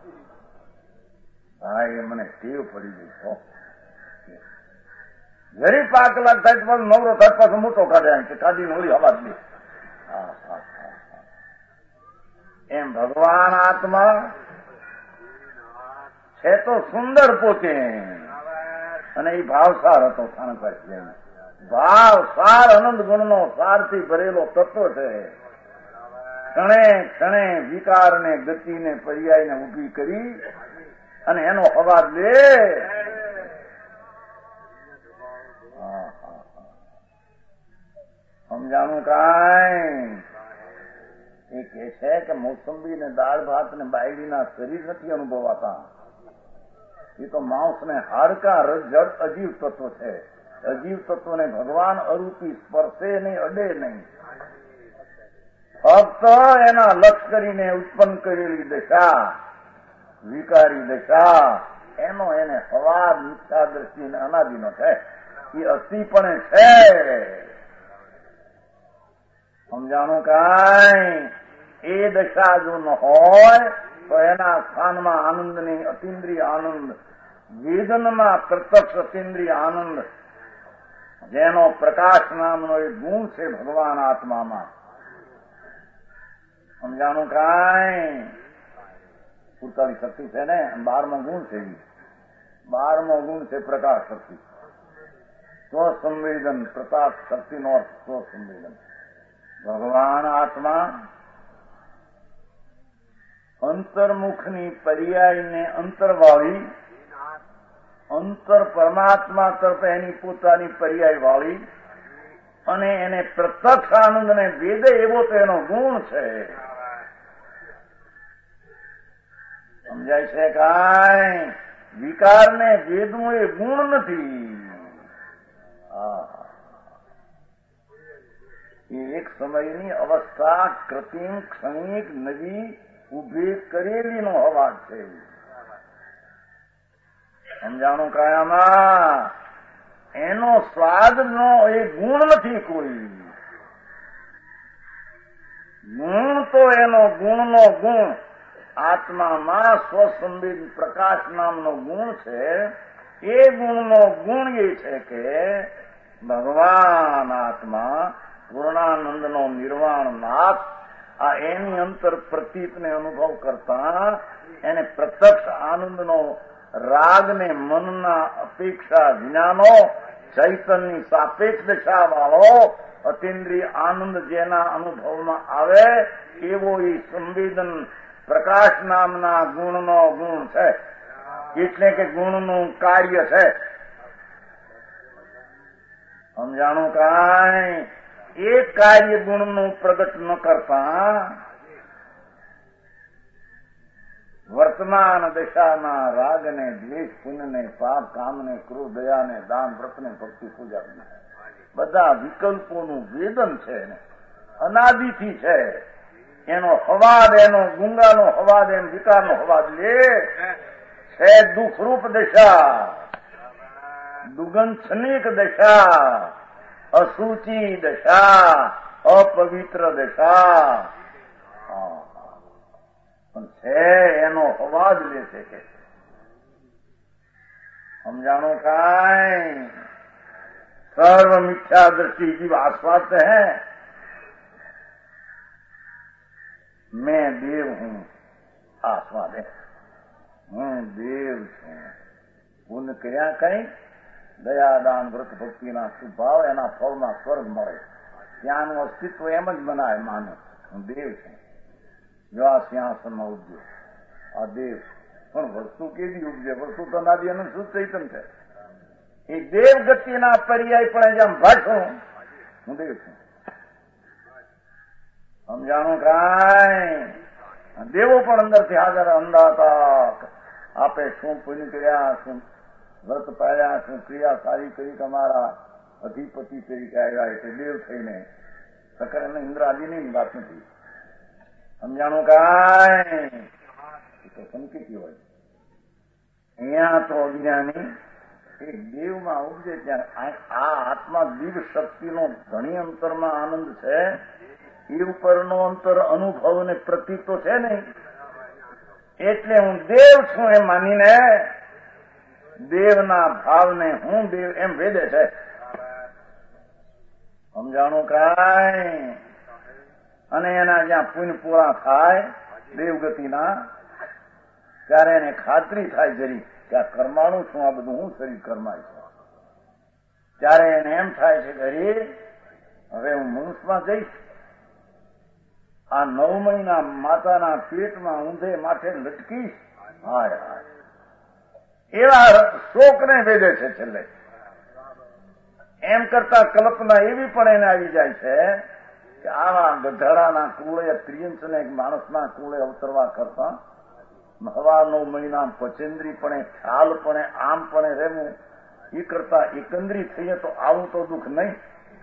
ભાઈ એ મને ટેવ પડી ગઈ છો. જરી પાંચ કલાક થાય પણ નવરો થાય પાછો મોટો કાઢે કે કાઢીને ઓલી હવાદ લે. હા હા હા. એમ ભગવાન આત્મા છે તો સુંદર પોતે, અને એ ભાવસાર હતો. ભાવ સાર આનંદ ગુણનો સારથી ભરેલો તત્વ છે. ક્ષણે ક્ષણે વિકારને, ગતિને, પર્યાયને ઉભી કરી અને એનો અવાજ લે. સમજાણું કાંઈ? એ કે છે કે મોસંબી ને દાળ ભાત ને બાયડીના શરીર નથી અનુભવાતા. એ તો માંસ ને હાડકા, જળ અજીવ તત્વ છે. અજીવ તત્વને ભગવાન અરૂપી સ્પર્શે નહીં, અડે નહીં. ફક્ત એના લક્ષ કરીને ઉત્પન્ન કરેલી દશા, વિકારી દશા, એનો એને હવાદ મિથ્યા દ્રષ્ટિ અનાદિનો છે. એ અસ્થિપણે છે. સમજાણું કાંઈ? એ દશા જો ન હોય તો એના સ્થાનમાં આનંદની અતિન્દ્રિય આનંદ, વેદનમાં પ્રત્યક્ષ અતિન્દ્રિય આનંદ, જેનો પ્રકાશ નામનો એ ગુણ છે ભગવાન આત્મામાં. સમજાણું કાંઈ? પૂરતાની શક્તિ છે ને, બારમો ગુણ છે. બારમો ગુણ છે પ્રકાશ શક્તિ, સ્વસંવેદન. પ્રકાશ શક્તિનો અર્થ સ્વસંવેદન. ભગવાન આત્મા અંતર્મુખની પર્યાયને અંતરવાળી, અંતર પરમાત્મા તરફ એની પોતાની પર્યાય વાળી, અને એને પ્રત્યક્ષ આનંદને વેદે એવો તો એનો ગુણ છે. સમજાય છે કાંઈ? વિકારને વેદનું એ ગુણ નથી. એક સમયની અવસ્થા કૃત્રિમ ક્ષણિક નવી ઉભી કરેલીનો અવાજ છે. સમજાણું કાયામાં એનો સ્વાદનો એ ગુણ નથી કોઈ. ગુણ તો એનો ગુણનો ગુણ આત્મામાં સ્વસંબિત પ્રકાશ નામનો ગુણ છે. એ ગુણનો ગુણ એ છે કે ભગવાન આત્મા પૂર્ણાનંદનો નિર્વાણ નાથ આ એની અંતર પ્રતીતને અનુભવ કરતા એને પ્રત્યક્ષ આનંદનો રાગને મનના અપેક્ષા વિનાનો ચૈતન્યની સાપેક્ષ દશા વાળો અતિન્દ્રિય આનંદ જેના અનુભવમાં આવે એવો એ સંવેદન પ્રકાશ નામના ગુણનો ગુણ છે. એટલે કે ગુણનું કાર્ય છે. સમજાણું કાંઈ? એ કાર્ય ગુણનું પ્રગટ ન કરતા વર્તમાન દશાના રાગને દ્વેષ પુણ્યને પાપ કામને ક્રોધ દયાને દાન વ્રતને ભક્તિ પૂજા બધા વિકલ્પોનું વેદન છે. અનાદિથી છે. એનો હવાદ એનો ગુંગાનો હવાદ એમ વિકારનો હવાદ લે છે. દુઃખરૂપ દશા, દુગંછનિક દશા, અસુચિ દશા, અપવિત્ર દશા પણ છે. એનો અવાજ લે છે કે સમજાણો કાંઈ? સર્વ મિથ્યા दृष्टि जीव आस्वाद है. मैं देव हूं आस्वाद है. હું દેવ છું. પુણ્ય કર્યા કઈ દયાદાન વ્રત ભક્તિના સ્વભાવ એના ફળમાં સ્વર્ગ મળે. ત્યાંનું અસ્તિત્વ એમ જ બનાવે માને હું દેવ છું. જો આ સિંહાસનમાં ઉપજ્યો આ દેવ પણ વસ્તુ કેવી ઉપજે? વસ્તુ તો નાદી અને શુદ્ધ ચૈતન છે. એ દેવ ગતિના પર્યાય પણ જેમ ભાષું હું દેવ છું. સમજાણું કાંઈ? દેવો પણ અંદરથી હાજર અંદાતા આપે શું પુણ્ય કર્યા, શું વ્રત પાડ્યા, શું ક્રિયા સારી કરી તમારા અધિપતિ તરીકે આવ્યા એટલે દેવ થઈને સકર અને ઇન્દ્ર આદિની વાત નથી. સમજાણું કાંઈ? તો સંકેતી હોય. અહીંયા તો અજ્ઞાની એક દેવમાં ઉપજે ત્યાં આ આત્મા દિવ્ય શક્તિનો ઘણી અંતરમાં આનંદ છે. એ ઉપરનો અંતર અનુભવ ને પ્રતીક તો છે નહીં. એટલે હું દેવ છું એમ માનીને દેવના ભાવને હું દેવ એમ વેદે છે. સમજાણું કાંઈ? અને એના જ્યાં પુણ્ય પૂરા થાય દેવગતિના ત્યારે એને ખાતરી થાય જરી કે આ કર્માણું છું, આ બધું હું શરીર કર્માય છે. ત્યારે એને એમ થાય છે કે અરે હવે હું મનુષ્યમાં જઈશ. આ નવ મહિના માતાના પેટમાં ઊંધે માથે લટકીશ. હાય હાય એવા શોકને વેદે છે છેલ્લે. એમ કરતા કલ્પના એવી પણ એને આવી જાય છે કે આવા ગધેડાના કુળે ત્રિયંશને એક માણસના કુળે અવતરવા કરતા હવા નવ મહિના પચેન્દ્રીપણે ખ્યાલપણે આમપણે રહેવું એ કરતા એકંદરી થઈએ તો આવું તો દુઃખ નહીં.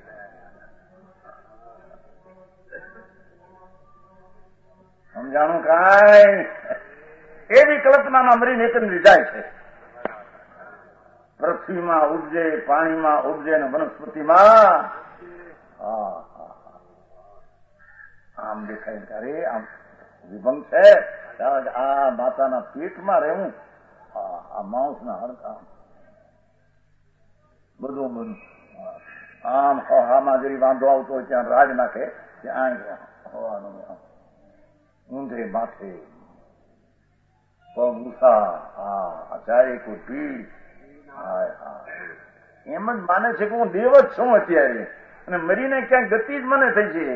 સમજાણું કાંઈ? એવી કલ્પનામાં મરીને એકંદરી જાય છે. પૃથ્વીમાં ઉપજે, પાણીમાં ઉપજે ને વનસ્પતિમાં આમ દેખાય ત્યારે આમ વિભંગ છે. આ માતાના પેટમાં રહેવું આ માંસના હડકા બધું બધું આમ હામાં જરી વાંધો આવતો હોય ત્યાં રાજ નાખે ત્યાં હોવાનું ઊંધે માથે પગ ઉષા હા ચારે કોઈ પીઠ એમ જ માને છે કે હું દેવ જ છું અત્યારે અને મરીને ક્યાંક ગતિ જ મને થઈ છે.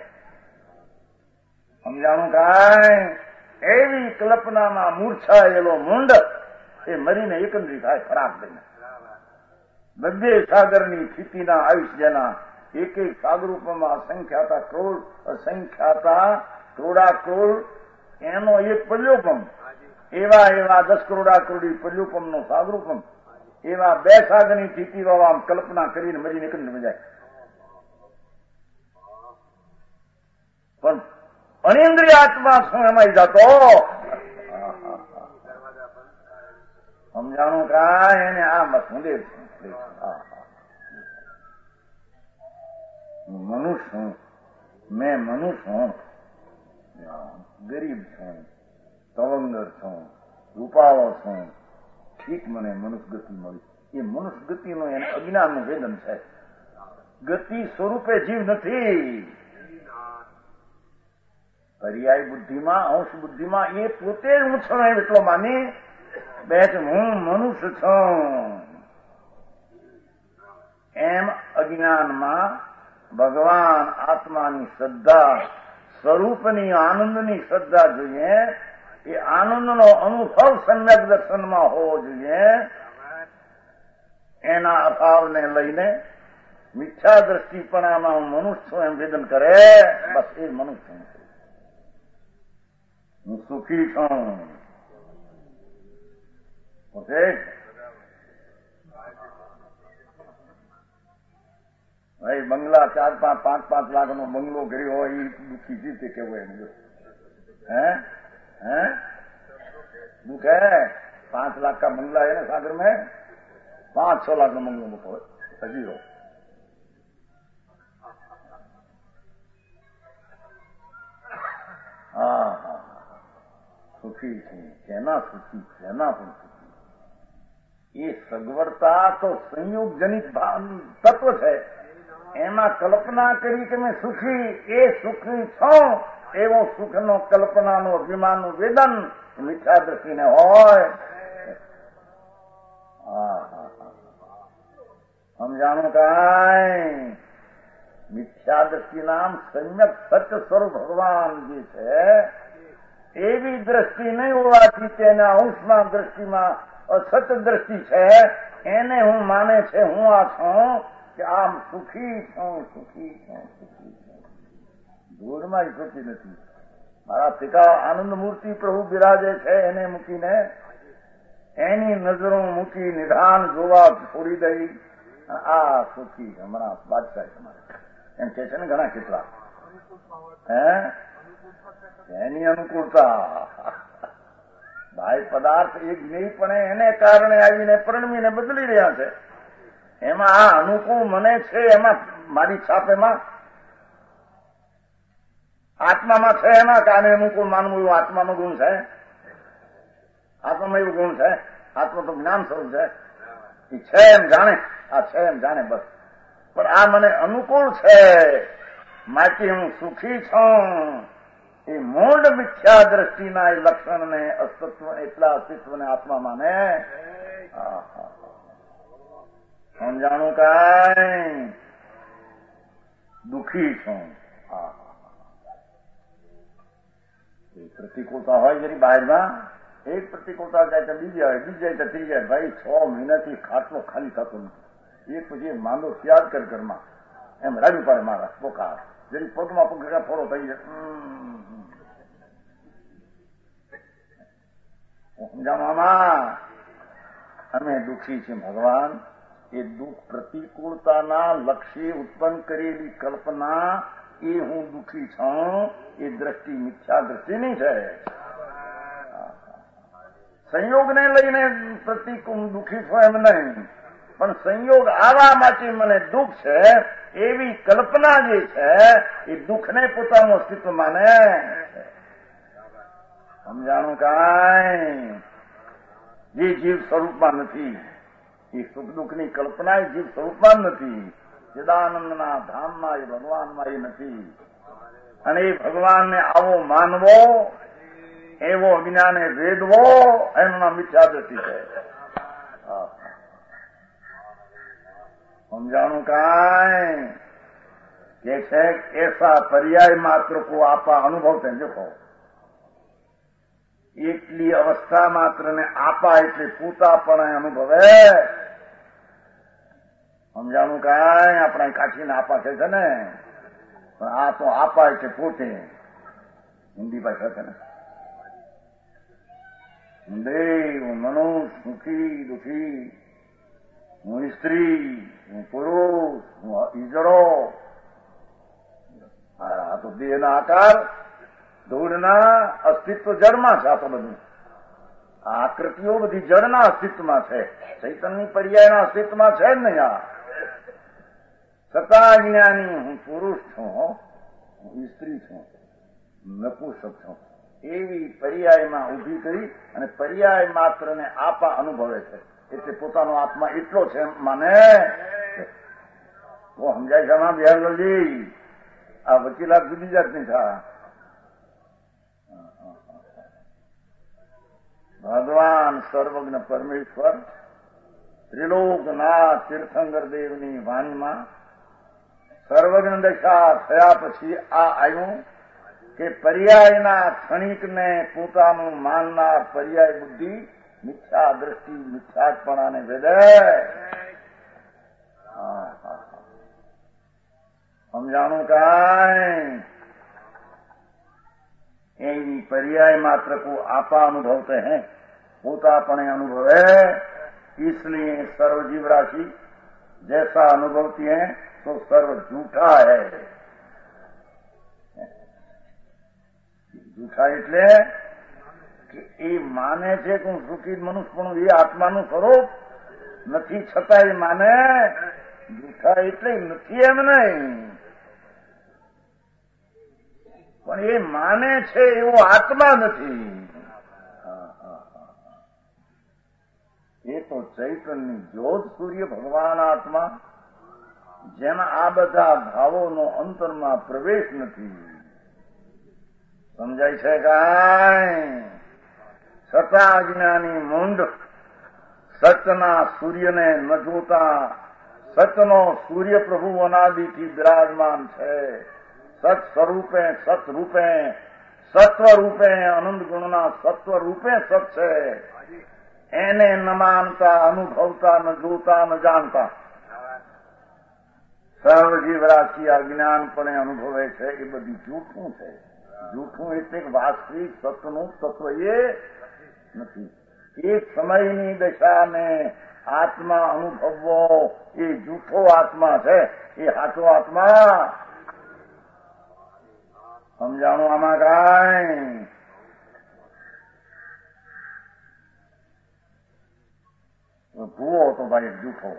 સમજાણું કાંઈ? એવી કલ્પનામાં મૂર્છાયેલો મૂંડ એ મરીને એકંદરી થાય ખરાબ થઈને. બધે સાગરની સ્થિતિના આયુષ્યના એક એક સાગરૂપમાં અસંખ્યાતા ક્રોડ અસંખ્યાતા ક્રોડા ક્રોડ એનો એક પલ્યોપમ એવા એવા દસ કરોડા કરોડી પલ્યોપમનો સાગરૂપમ એવા બે સાગરની સ્થિતિઓ આમ કલ્પના કરીને મરીને એકંદરી જાય. પણ અનિન્દ્રિય આત્મા છું એમાં જતો સમજાણું કાંઈ એને આ મસમુદેવ છું. હું મનુષ્ય છું, મેં મનુષ્ય છું, ગરીબ છું, તવંગર છું, રૂપાળો છું, ઠીક મને મનુષ્ય ગતિ મળી. એ મનુષ્ય ગતિનું એને અજ્ઞાનનું વેદન છે. ગતિ સ્વરૂપે જીવ નથી. પર્યાય બુદ્ધિમાં, અંશ બુદ્ધિમાં એ પોતે જ હું છું એટલો માની બેઠ હું મનુષ્ય છું. એમ અજ્ઞાનમાં ભગવાન આત્માની શ્રદ્ધા, સ્વરૂપની આનંદની શ્રદ્ધા જોઈએ. એ આનંદનો અનુભવ સમ્યક દર્શનમાં હોવો જોઈએ. એના અભાવને લઈને મિથ્યા દ્રષ્ટિપણામાં હું મનુષ્ય છું એમ વેદન કરે, બસ એ મનુષ્ય છું. હું સુખી છું. ઓકે, ભાઈ બંગલા ચાર પાંચ પાંચ પાંચ લાખ નો બંગલો કર્યો હોય એ દુઃખી જીતે કેવો એમ હે હે दुख है. पांच लाख का बंगला है ना सागर में, पांच छह लाख का बंगलो मुको सजी हो. हाँ हाँ सुखी थी कहना सुखी कहना પણ સુખી. એ સગવડતા તો સંયોગ જનિત તત્વ છે. એમાં કલ્પના કરી કે મેં સુખી એ સુખી છું એવો સુખનો કલ્પનાનું અભિમાનનું વેદન મિથ્યા દ્રષ્ટિને હોય. હા હા હા સમજાણું કાંઈ મિથ્યા દ્રષ્ટિ નામ સમ્યક સત્ય સ્વરૂપ ભગવાન જે છે એવી દ્રષ્ટિ નહીં હોવાથી તેના અંશમાં દ્રષ્ટિમાં અસત દ્રષ્ટિ છે. એને હું માને છે હું આ છું કે આમ સુખી છું સુખી છું સુખી છું. ધૂળમાં સુખી નથી. મારા પિતા આનંદ મૂર્તિ પ્રભુ બિરાજે છે એને મૂકીને એની નજરો મૂકી નિધાન જોવા છોડી દઈ આ સુખી હમણાં બાદશાહ તમારે એમ કે છે ને ઘણા કેટલા હે એની અનુકૂળતા. ભાઈ પદાર્થ એક નહીં પણ એને કારણે આવીને પરણવીને બદલી રહ્યા છે. એમાં આ અનુકૂળ મને છે એમાં મારી છાપ એમાં આત્મામાં છે એમાં કારણે અનુકૂળ માનવું એવું આત્માનો ગુણ છે. આત્મામાં એવું ગુણ છે. આત્મા તો જ્ઞાન સ્વરૂપ છે. એ છે એમ જાણે આ છે એમ જાણે બસ. પણ આ મને અનુકૂળ છે માટે હું સુખી છું. એ મૂળ મિથ્યા દ્રષ્ટિના એ લક્ષણને અસ્તિત્વ એટલા અસ્તિત્વને આત્મા માને. સમજાણું કાંઈ દુઃખી છું. પ્રતિકૂળતા હોય જરી બહારમાં એક પ્રતિકૂળતા જાય તો બીજી હોય બીજી જાય તો ત્રીજી જાય. ભાઈ છ મહિનાથી ખાટલો ખાલી થતો નથી. એક પછી માંદો ત્યાગ કર ઘરમાં એમ રાડ્યું પડે મારા પોકાર જરી પગમાં પગ ફોડો થઈ જાય. સમજાવવામાં અમે દુઃખી છીએ ભગવાન. એ દુઃખ પ્રતિકૂળતાના લક્ષ્ય ઉત્પન્ન કરેલી કલ્પના એ હું દુઃખી છું એ દ્રષ્ટિ મિથ્યા દ્રષ્ટિની છે. સંયોગને લઈને પ્રતિકૂળ દુઃખી છું એમ નહીં પણ સંયોગ આવવા માટે મને દુઃખ છે એવી કલ્પના જે છે એ દુઃખને પોતાનું અસ્તિત્વ માને. સમજાણું કાંઈ જે જીવ સ્વરૂપમાં નથી. એ સુખ દુઃખની કલ્પના એ જીવ સ્વરૂપમાં નથી. ચિદાનંદના ધામમાં એ ભગવાનમાં એ નથી. અને એ ભગવાનને આવો માનવો એવો અજ્ઞાને વેદવો એનું નામ મિથ્યા દ્રષ્ટિ છે. સમજાણું કાંઈ કે છે એસા પર્યાય માત્ર કો આપા અનુભવ છે. દેખો એટલી અવસ્થા માત્ર ને આપા એટલે પૂતા પણ અનુભવે. સમજાણું કાંઈ આપણા કાઠીને આપા છે ને પણ આ તો આપા એટલે પોતે હિન્દી ભાષા છે ને. હિન્દી હું મનુષ્ય સુખી દુઃખી હું સ્ત્રી હું પુરુષ હું ઈજડો આ તો દેહ દેહના આકાર, ધૂળના અસ્તિત્વ જળમાં છે. આ તો બધું આ આકૃતિઓ બધી જળના અસ્તિત્વમાં છે, ચૈતન્યની પર્યાયના અસ્તિત્વમાં છે જ નહીં. આ છતાં જ્ઞાની હું પુરુષ છું, હું સ્ત્રી છું, નપુંસક છું, એવી પર્યાયમાં ઉભી કરી અને પર્યાય માત્રને આપા અનુભવે છે. એટલે પોતાનો આત્મા એટલો છે માને. તો સમજાય છે આમાં બિહારજી? આ વકીલાત જુદી જાતની થાય. ભગવાન સર્વજ્ઞ પરમેશ્વર ત્રિલોકનાથ તીર્થંકર દેવની વાણીમાં સર્વજ્ઞ દશા થયા પછી આ આવ્યું કે પર્યાયના ક્ષણિકને પોતાનું માનનાર પર્યાય બુદ્ધિ મિથ્યા દ્રષ્ટિ મિથ્યાત્પણાને વેદે. સમજાણું કાંઈ? એવી पर्याय मात्र को आपा अनुभवते हैं, पोतापने अनुभवे. इसलिए सर्व जीव राशि जैसा अनुभवती है तो सर्व झूठा है. झूठा એટલે કે એ માને છે કે હું સુખી મનુષ્ય પણ એ આત્માનું સ્વરૂપ નથી, છતાં એ માને. જૂઠા એટલે નથી એમ નહીં, પણ એ માને છે એવો આત્મા નથી. એ તો ચૈતન્યની જ્યોત સૂર્ય ભગવાન આત્મા, જેના આ બધા ભાવોનો અંતરમાં પ્રવેશ નથી. સમજાય છે કાંઈ? છતાં અજ્ઞાની મૂંડ સતના સૂર્યને ન જોતા સતનો સૂર્ય પ્રભુ અનાદિથી બિરાજમાન છે. સત સ્વરૂપે સત રૂપે સત્વ રૂપે અનંત ગુણના સત્વ રૂપે સત છે. એને ન માનતા, અનુભવતા, ન જોતા, ન જાણતા સર્વ જીવ રાશિ અજ્ઞાનપણે અનુભવે છે. એ બધી જૂઠું છે. જૂઠું એટલે વાસ્તવિક સત્યનું તત્વ એ નથી. એક સમયની દશાને આત્મા અનુભવવો એ જૂઠો આત્મા છે, એ સાચો આત્મા. સમજાણું આમાં કાંઈ? ભૂવો તો ભાઈ જૂઠો,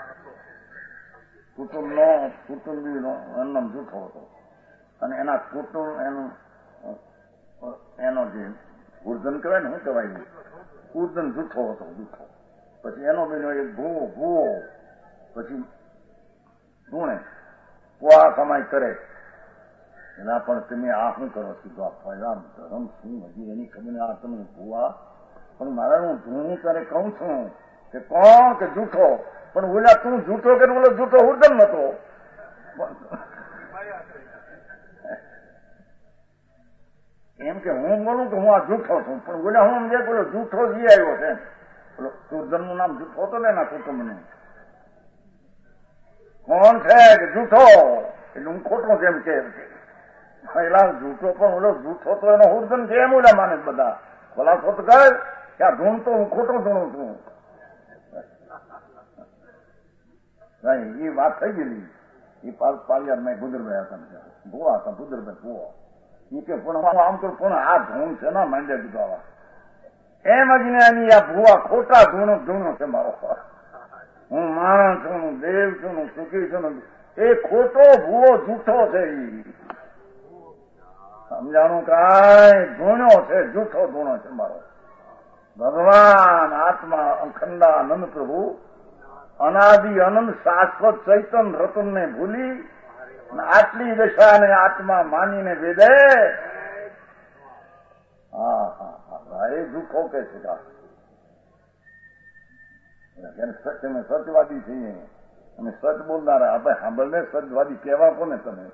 કુટુંબનો કુટુંબીનો એમનો જૂઠો હતો, અને એના કુટુંબ એનું એનો જે ઉર્ધન કહેવાય ને, શું કહેવાય, ઉર્ધન જૂઠો હતો, જૂઠો. પછી એનો બેનો એક ભૂવો ભૂવો પછી ધૂણે કુવા કમાઈ કરે. એના પણ તમે આ શું કરો સીધો આપવા ધર્મ શું હજી એની ખબર આ તમે ભૂવા. પણ મારે હું ધૂણું ત્યારે કહું છું કે કોણ કે જૂઠો, પણ ઓલા તું જૂઠો કે ઓલો જૂઠો ઉર્ધન નતો. એમ કે હું બોલું કે હું આ જૂઠો છું, પણ ઓલા હું સમજે બોલો જૂઠો જી આવ્યો છે. બોલો ઉર્ધન નું નામ જૂઠો હતો ને એના કુટુંબનું. કોણ છે કે જૂઠો, એટલે હું ખોટું કેમ કે પેલા જૂઠો, પણ ઓલો જૂઠો તો એનો ઉર્ધન છે એમ ઓલા માને બધા. ખોલાસો તો કહે કે આ ધૂણ તો હું ખોટું ધૂણું છું. એ વાત થઈ ગયેલી. એ પાલિયાર મેં ગુજરભાઈ હતા, ભૂવા હતા, ગુજરભાઈ ભૂવા. એ કે પણ આમ કરું પણ આ ધૂણ છે ને માંડ્યા દીધા એમ અજ્ઞાની આ ભૂવા ખોટા ધૂણો ધૂણો છે મારો. હું માણસ છું, હું દેવ છું, હું સુખી છું, એ ખોટો ભૂવો જૂઠો છે. સમજાણું કાંઈ? ધૂણો છે, જૂઠો ધૂણો છે મારો. ભગવાન આત્મા અખંડાનંદ પ્રભુ અનાદિ અનંત શાશ્વત ચૈતન રતનને ભૂલી આટલી દશાને આત્મા માનીને વેદે. હા હા હા, એ જૂઠો કે છે. સત્ય અમે સત્યવાદી છીએ, અમે સત બોલનારા. આપણે સાંભળને સત્યવાદી કહેવા કોને તમે?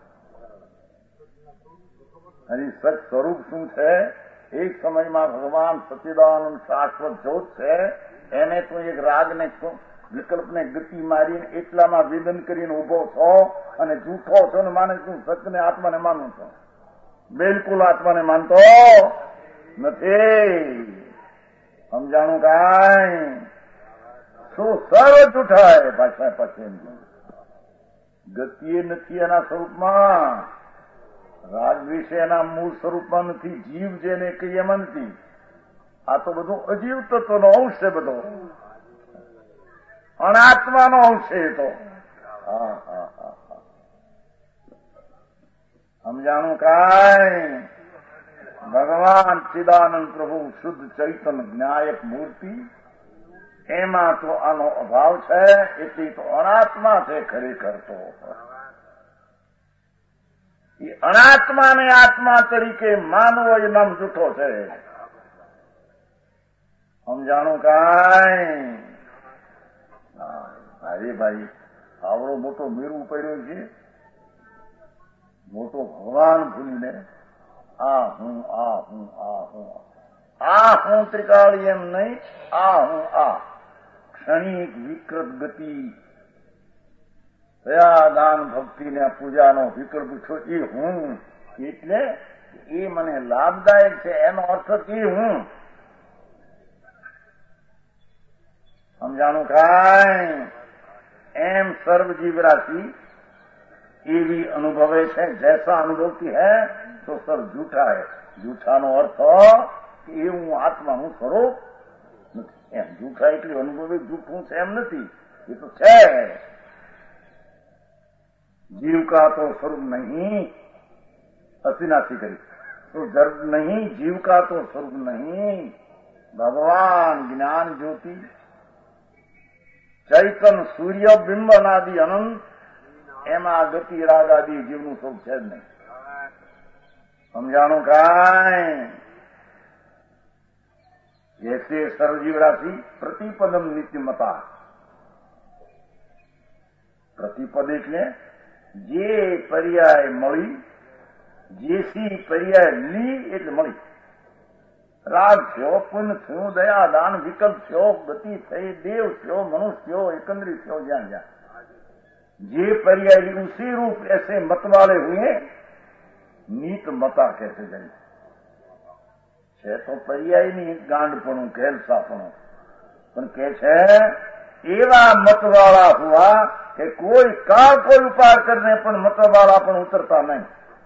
હરી સત સ્વરૂપ શું છે? એક સમયમાં ભગવાન સચ્ચિદાનંદ શાશ્વત જ્યોત છે. એને તો એક રાગને વિકલ્પને ગતિ મારીને એટલામાં વેદન કરીને ઉભો છો અને જૂઠો છો ને માને શું સત્યને આત્માને માનું છો? બિલકુલ આત્માને માનતો નથી. સમજાણું કાંઈ? શું સર્વ જૂઠા પાછા પાછી ગતિએ નથી એના સ્વરૂપમાં. રાગ દ્વેષ એના મૂળ સ્વરૂપમાં નથી, જીવ જેને કહીએ એમાં નથી. આ તો બધું અજીવ તત્વનો અંશ છે, બધો અનાત્માનો અંશ છે. એ તો હા હા હા હા સમજાણું કાંઈ? ભગવાન ચિદાનંદ પ્રભુ શુદ્ધ ચૈતન જ્ઞાયક મૂર્તિ, એમાં તો આનો અભાવ છે. એટલી તો અનાત્મા છે ખરેખર. તો એ અનાત્માને આત્મા તરીકે માનવો એ નામ જૂઠો છે. સમજાણું કાંઈ? અરે ભાઈ, આવડો મોટો મેરુ પડ્યો છે, મોટો ભગવાન ભૂલીને આ હું આ હું આ હું આ હું ત્રિકાળી એમ નહીં, આ હું આ ક્ષણિક વિકૃત ગતિ, કયા દાન ભક્તિ ને પૂજાનો વિકલ્પ છો એ હું, એટલે એ મને લાભદાયક છે એનો અર્થ એ હું. સમજાણું કાંઈ? એમ સર્વજીવ રાશિ એવી અનુભવે છે. જૈસા અનુભવતી હૈ તો સર્વ જૂઠા હૈ. જૂઠાનો અર્થ એ હું આત્માનું સ્વરૂપ નથી. એમ જૂઠા એટલી અનુભવે જૂઠું છે એમ નથી, એ તો છે. जीव का तो स्वरूप नहीं, असिनासी करी तो जरूर नहीं, जीव का तो स्वरूप नहीं. भगवान ज्ञान ज्योति चैतन सूर्य बिंब अनादि अनंत, एमा गति राग आदि जीवનું સ્વરૂપ છે જ નહીં. સમજાણું કાંઈ? ऐसे सर्वजीव राशि प्रतिपदम नित्यमता. प्रतिपद એટલે જે પર્યાય મળી, જેસી પર્યાય લી એટલે મળી. રાગ થયો, પુણ્ય થયું, દયા દાન વિકલ્પ થયો, ગતિ થઈ, દેવ થયો, મનુષ્ય થયો, એકંદરી થયો, જ્યાં જ્યાં જે पर्याय ली उसी रूप ऐसे मत वाले हुए नीत मता कहते जाए. છે તો પર્યાયની ગાંડપણું, કેલસાપણું, પણ કે છે એવા મતવાળા હુआ કે કોઈ કાળ કોઈ ઉપાર કરીને પણ મતવાળા પણ ઉતરતા નહીં.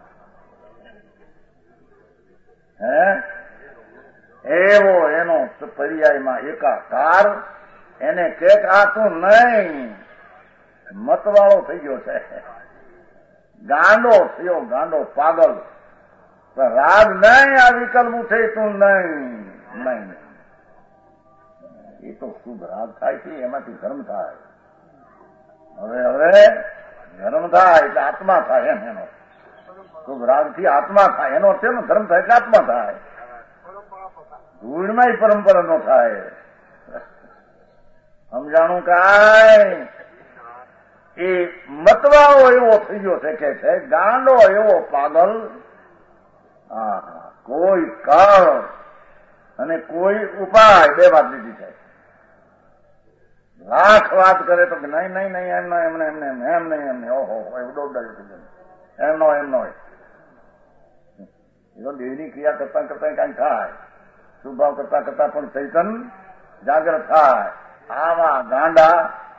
હે એવો એનો પર્યાયમાં એકાકાર, એને કેક આ તો નહીં, મતવાળો થઈ ગયો છે, ગાંડો થયો, ગાંડો પાગલ. રાગ નહીં, આ વિકલ્પ ઉઠે તું નહીં નહીં. એ તો શુભ રાગ થાય છે, એમાંથી ધર્મ થાય. હવે હવે ધર્મ થાય એટલે આત્મા થાય. એમ એનો શુભ રાગથી આત્મા થાય, એનો અર્થ એનો ધર્મ થાય એટલે આત્મા થાય. ધૂળમાં પરંપરા નો થાય. સમજાણું કાંઈ? એ મતવાળો એવો થઈ ગયો છે કે છે, ગાંડો એવો પાગલ. હા હા, કોઈ કાળ અને કોઈ ઉપાય, બે વાત લીધી છે. લાખ વાત કરે તો નહીં નહીં નહીં એમનો એમને એમને એમ નહીં એમને ઓહો એવું દોડાયું એમનો એમનો એ તો દેહની ક્રિયા કરતા કરતા કઈ થાય, શુભાવ કરતા કરતા પણ ચૈતન જાગ્રત થાય. આવા ગાંડા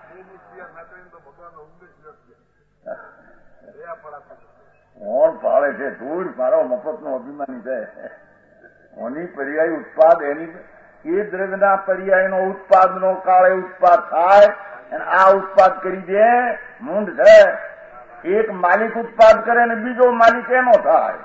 કોણ પાડે છે? ધૂળ મારો મફતનો અભિમાની છે. ઓની પર્યાય ઉત્પાદ, એની એ દ્રવ્યના પર્યાયનો ઉત્પાદનો કાળે ઉત્પાદ થાય અને આ ઉત્પાદ કરી દે મૂંડ છે. એક માલિક ઉત્પાદ કરે ને બીજો માલિક એનો થાય.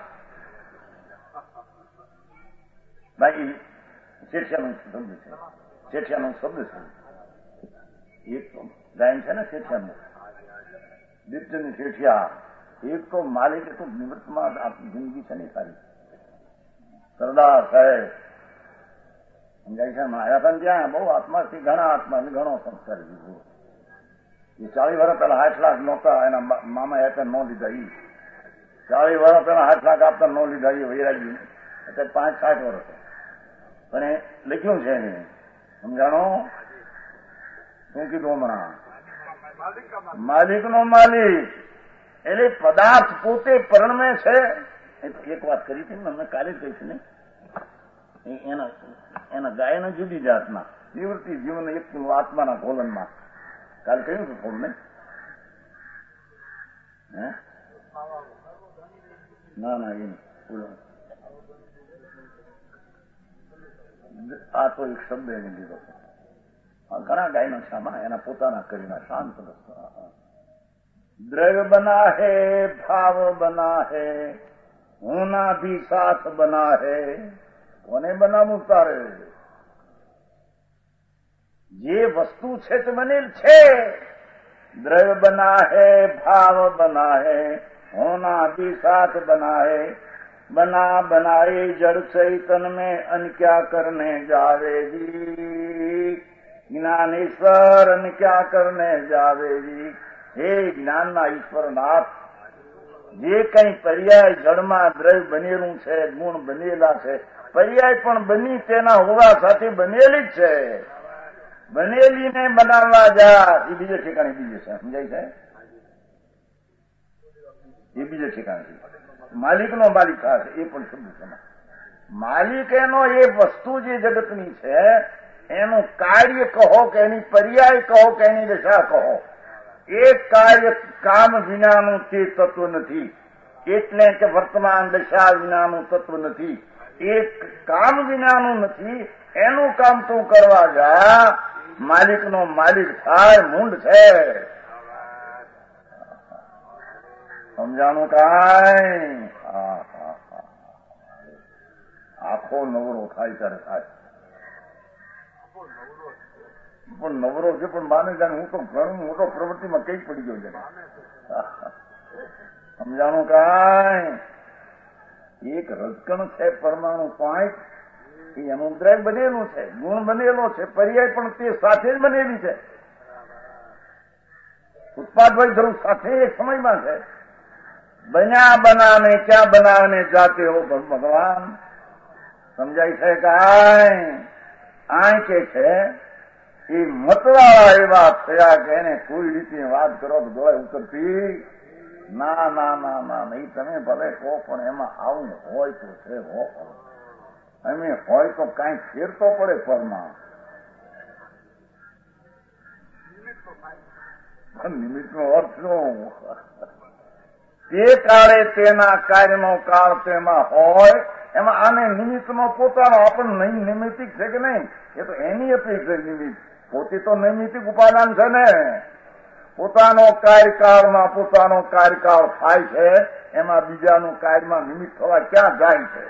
બાકી શેઠિયાનો શબ્દ છે, શેઠિયાનો શબ્દ છે. એક તો ગાયન છે ને શેઠિયાનું, દીપ્તની શેઠિયા. એક તો માલિક એ તો નિવૃત્તમાં જિંદગી છે ને સારી. સરદાર સાહેબ સમજાય છે, આવ્યા હતા ત્યાં બહુ આત્માથી ઘણા આત્મા ઘણો સંસ્કાર લીધો. એ ચાલીસ વર્ષ પહેલા આઠ લાખ નહોતા, એના મામા હતા ન લીધા. એ ચાલીસ વર્ષ પહેલા આઠ લાખ આપતા ન લીધા. એ વૈરાગી અત્યારે પાંચ સાઠ વર્ષ પણ એ લખ્યું છે એને. સમજાણો શું કીધું હમણાં? માલિક નો માલિક એટલે પદાર્થ પોતે પરણમે છે. એક વાત કરી હતી મને કાલે કહી છે ને, એના એના ગાયના જુદી જાતના નિવૃત્તિ જીવન એક આત્માના ખોલનમાં કાલે કહ્યું હતું થોડું ને. હે ના ના એ બોલો આ તો એક શબ્દ એને લીધો છે. ઘણા ગાયનો છે આમાં, એના પોતાના કરીને શાંત રસ્તો. દ્રવ્ય બના હે, ભાવ બના હે, હોના ભી સાથ બના હે. કોને બનાવવું તારે? જે વસ્તુ છે તે બનેલ છે. દ્રવ્ય બના હે, ભાવ બના હે, होना भी साथ बना है. बना बनाए जड़ चैतन में अन क्या करने जावेगी. જ્ઞાનેશ્વર અન ક્યા કરને જાવેજી. હે જ્ઞાનના ઈશ્વરનાથ, જે કઈ પર્યાય જળમાં દ્રવ્ય બનેલું છે, ગુણ બનેલા છે, પર્યાય પણ બની તેના હોવા સાથે બનેલી જ છે. બનેલીને બનાવવા જા એ બીજે ઠેકાણે બીજે છે. સમજાય છે? એ બીજે ઠેકાણે માલિકનો માલિક થશે એ પણ શબ્દ છે. માલિક એનો એ વસ્તુ જે જગતની છે એનું કાર્ય કહો કે એની પર્યાય કહો કે એની દશા કહો, એ કાર્ય કામ વિનાનું તે તત્વ નથી. એટલે કે વર્તમાન દશા વિનાનું તત્વ નથી. એ કામ વિનાનું નથી. એનું કામ તું કરવા જા, માલિકનો માલિક થાય. મૂંડ છે. સમજાણું કાંઈ? આખો નવરો થાય ત્યારે થાય. પણ નવરો છે પણ માને જાણે હું તો ઘણું મોટો પ્રવૃત્તિમાં કઈ પડી ગયો છે. સમજાણું કાંઈ? એક રજકણ છે પરમાણુ પાંચ, એનું દ્રવ્ય બનેલું છે, ગુણ બનેલો છે, પર્યાય પણ તે સાથે જ બનેલી છે. ઉત્પાદ ભાઈ જરૂર સાથે એક સમયમાં છે. બન્યા બનાને ક્યાં બનાવને જાતે હો ભગવાન. સમજાય છે કાંઈ? આ કે છે એ મતવાળા એવા થયા કે એને કોઈ રીતે વાત કરો તો ગળે ઉતરતી ના ના ના ના નહીં. તમે ભલે કહો પણ એમાં આવું હોય તો છે હો. અમે હોય તો કાંઈ ફેર તો પડે પરમાં. નિમિત્તનો અર્થ શું? તે કાળે તેના કાર્યનો કાળ તેમાં હોય. એમાં આને નિમિત્તનો પોતાનો આપણને નહીં નિમિત્તિક છે કે નહીં એ તો એની અપેક્ષા નિમિત્ત. પોતે તો નૈમિતિક ઉપાદાન છે ને. પોતાનો કાર્યકાળમાં પોતાનો કાર્યકાળ થાય છે, એમાં બીજાનું કાર્યમાં નિમિત્ત થવા ક્યાં જાય છે?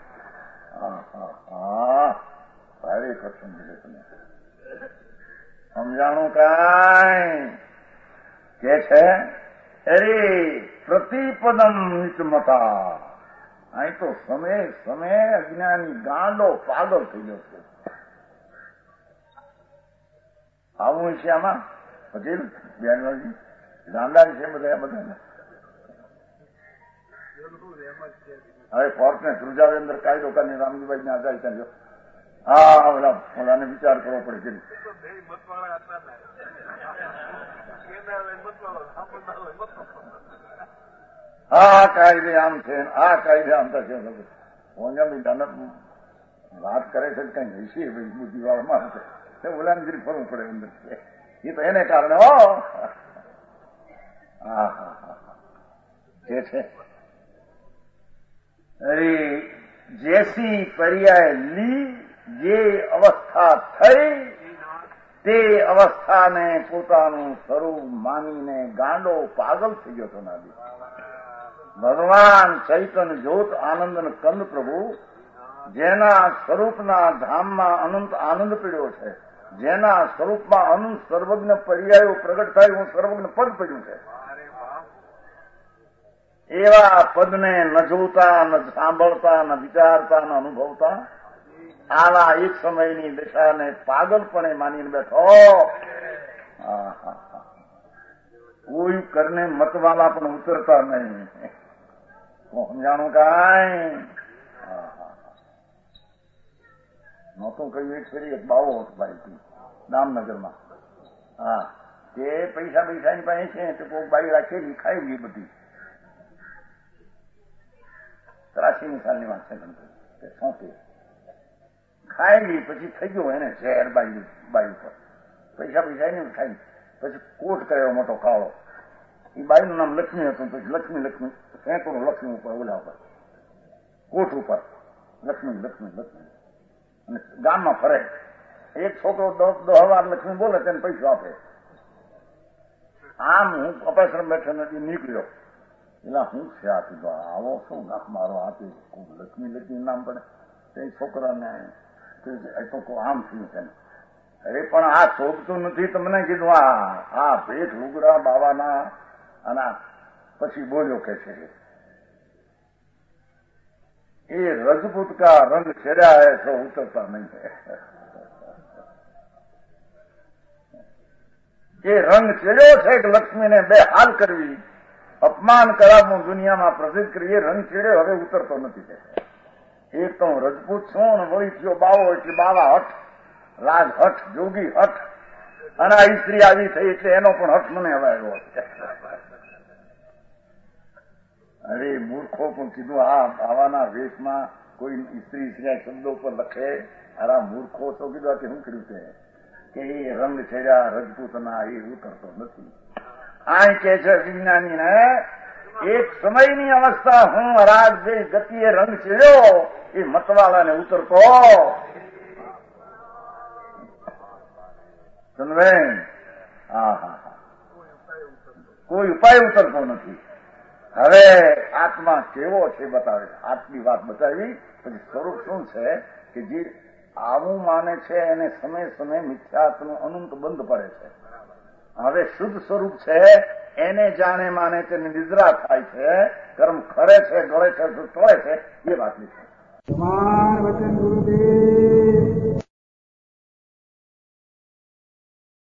ભારે કઠણ છે તમે. સમજાણું કાંઈ? કે છે અરે પ્રતિપદમ નિચમતા. અહીં તો સમય સમય અજ્ઞાની ગાંડો પાગલ થઈ ગયો છે. આવું છે આમાં પટેલ બેનજી ગાંડા છે બધા બધા. હવે ફોર્ટને ધ્રુજાવે અંદર કાયદો કરીને રામજીભાઈ ને આગાહી કર્યો. હા ઓલા ઓલાને વિચાર કરવો પડે છે. હા કાયદે આમ છે, આ કાયદે આમ થશે. વાત કરે છે કઈ હશે બુદ્ધિ વાળા માણસ. ઓલાને જરી ફરવું પડે અંદર. એ તો એને કારણે હો. હા હા હા જે છે અરે જેસી પર્યાય લી, જે અવસ્થા થઈ તે અવસ્થાને પોતાનું સ્વરૂપ માનીને ગાંડો પાગલ થઈ ગયો હતો. નાદી ભગવાન ચૈતન્ય જ્યોત આનંદ કંદ પ્રભુ જેના સ્વરૂપના ધામમાં અનંત આનંદ પીડ્યો છે, જેના સ્વરૂપમાં અનંત સર્વજ્ઞ પર્યાયો પ્રગટ થાય હું સર્વજ્ઞ પદ પડ્યું છે, એવા પદને ન જોતા, ન સાંભળતા, ન વિચારતા, ન અનુભવતા આવા એક સમયની દશાને પાગલપણે માનીને બેઠો. કોઈ કરને મતવાલા પણ ઉતરતા નહીં. સમજાણું કાંઈ? નહોતું કહ્યું એક ફેરી એક બાવો હતો ભાઈ દામનગરમાં. હા તે પૈસા પૈસાની પાસે છે તો કોઈ બાઈ રાખેલી ખાઈ ગઈ બધી. ત્રાસીની સાલની વાત છે કે સોંપી ખાઈ ગઈ. પછી થઈ ગયો એને ઝેર બાઈ બાઈ ઉપર. પૈસા પૈસા નહીં ખાઈ. પછી કોટ કર્યો મોટો કાળો. એ બાઈનું નામ લક્ષ્મી હતું. પછી લક્ષ્મી લક્ષ્મી સેંકડો લક્ષ્મી ઉપર ઓલા ઉપર કોઠ ઉપર લક્ષ્મી લક્ષ્મી લક્ષ્મી અને ગામમાં ફરે. એક છોકરો દસ દસ વાર લક્ષ્મી બોલે તેને પૈસા આપે. આમ હું અપાશ્રમ બેઠો નથી નીકળ્યો એટલે હું છે આ કીધું આવો શું નાખ મારો આપી લક્ષ્મી લક્ષ્મી નામ પડે તે છોકરાને આમ થયું છે. અરે પણ આ શોભતું નથી. તમને કીધું આ આ ભેટ લુગડા બાવાના અને પછી બોલ્યો કે છે એ રજપૂત કા રંગ છેડ્યા હે તો ઉતરતા નહીં છે. એ રંગ ચેડ્યો છે કે લક્ષ્મીને બે હાલ કરવી અપમાન કરાવવું દુનિયામાં પ્રસિદ્ધ કરી. એ રંગ ચેડ્યો હવે ઉતરતો નથી. એક તો હું રજપૂત છું અને વળી થયો બાવો એટલે બાવા હઠ રાજ હઠ જોગી હઠ અને આ સ્ત્રી આવી થઈ એટલે એનો પણ હઠ મને હવે આવ્યો છે. અરે મૂર્ખો પણ કીધું આ બાવાના વેશમાં કોઈ સ્ત્રી સ્ત્રી શબ્દો પર લખે. અરે મૂર્ખો તો કીધું આ કે શું કર્યું છે કે એ રંગ છેડ્યા રજપૂતના એ ઉતરતો નથી. આ કે છે વિજ્ઞાનીને એક સમયની અવસ્થા હું રાજ જે ગતિએ રંગ છેડ્યો એ મતવાળાને ઉતરતો સમજેન. હા હા હા કોઈ ઉપાય ઉતરતો નથી. હવે આત્મા કેવો છે બતાવે. આટલી વાત બતાવી પછી સ્વરૂપ શું છે કે જે આવું માને છે એને સમય સમય મિથ્યાત્વનું અનંત બંધ પડે છે. હવે શુદ્ધ સ્વરૂપ છે એને જાણે માને છે નિદ્રા થાય છે કર્મ ખરે છે ગળે છે ટોળે છે એ વાત નથી. વચન ગુરુદેવ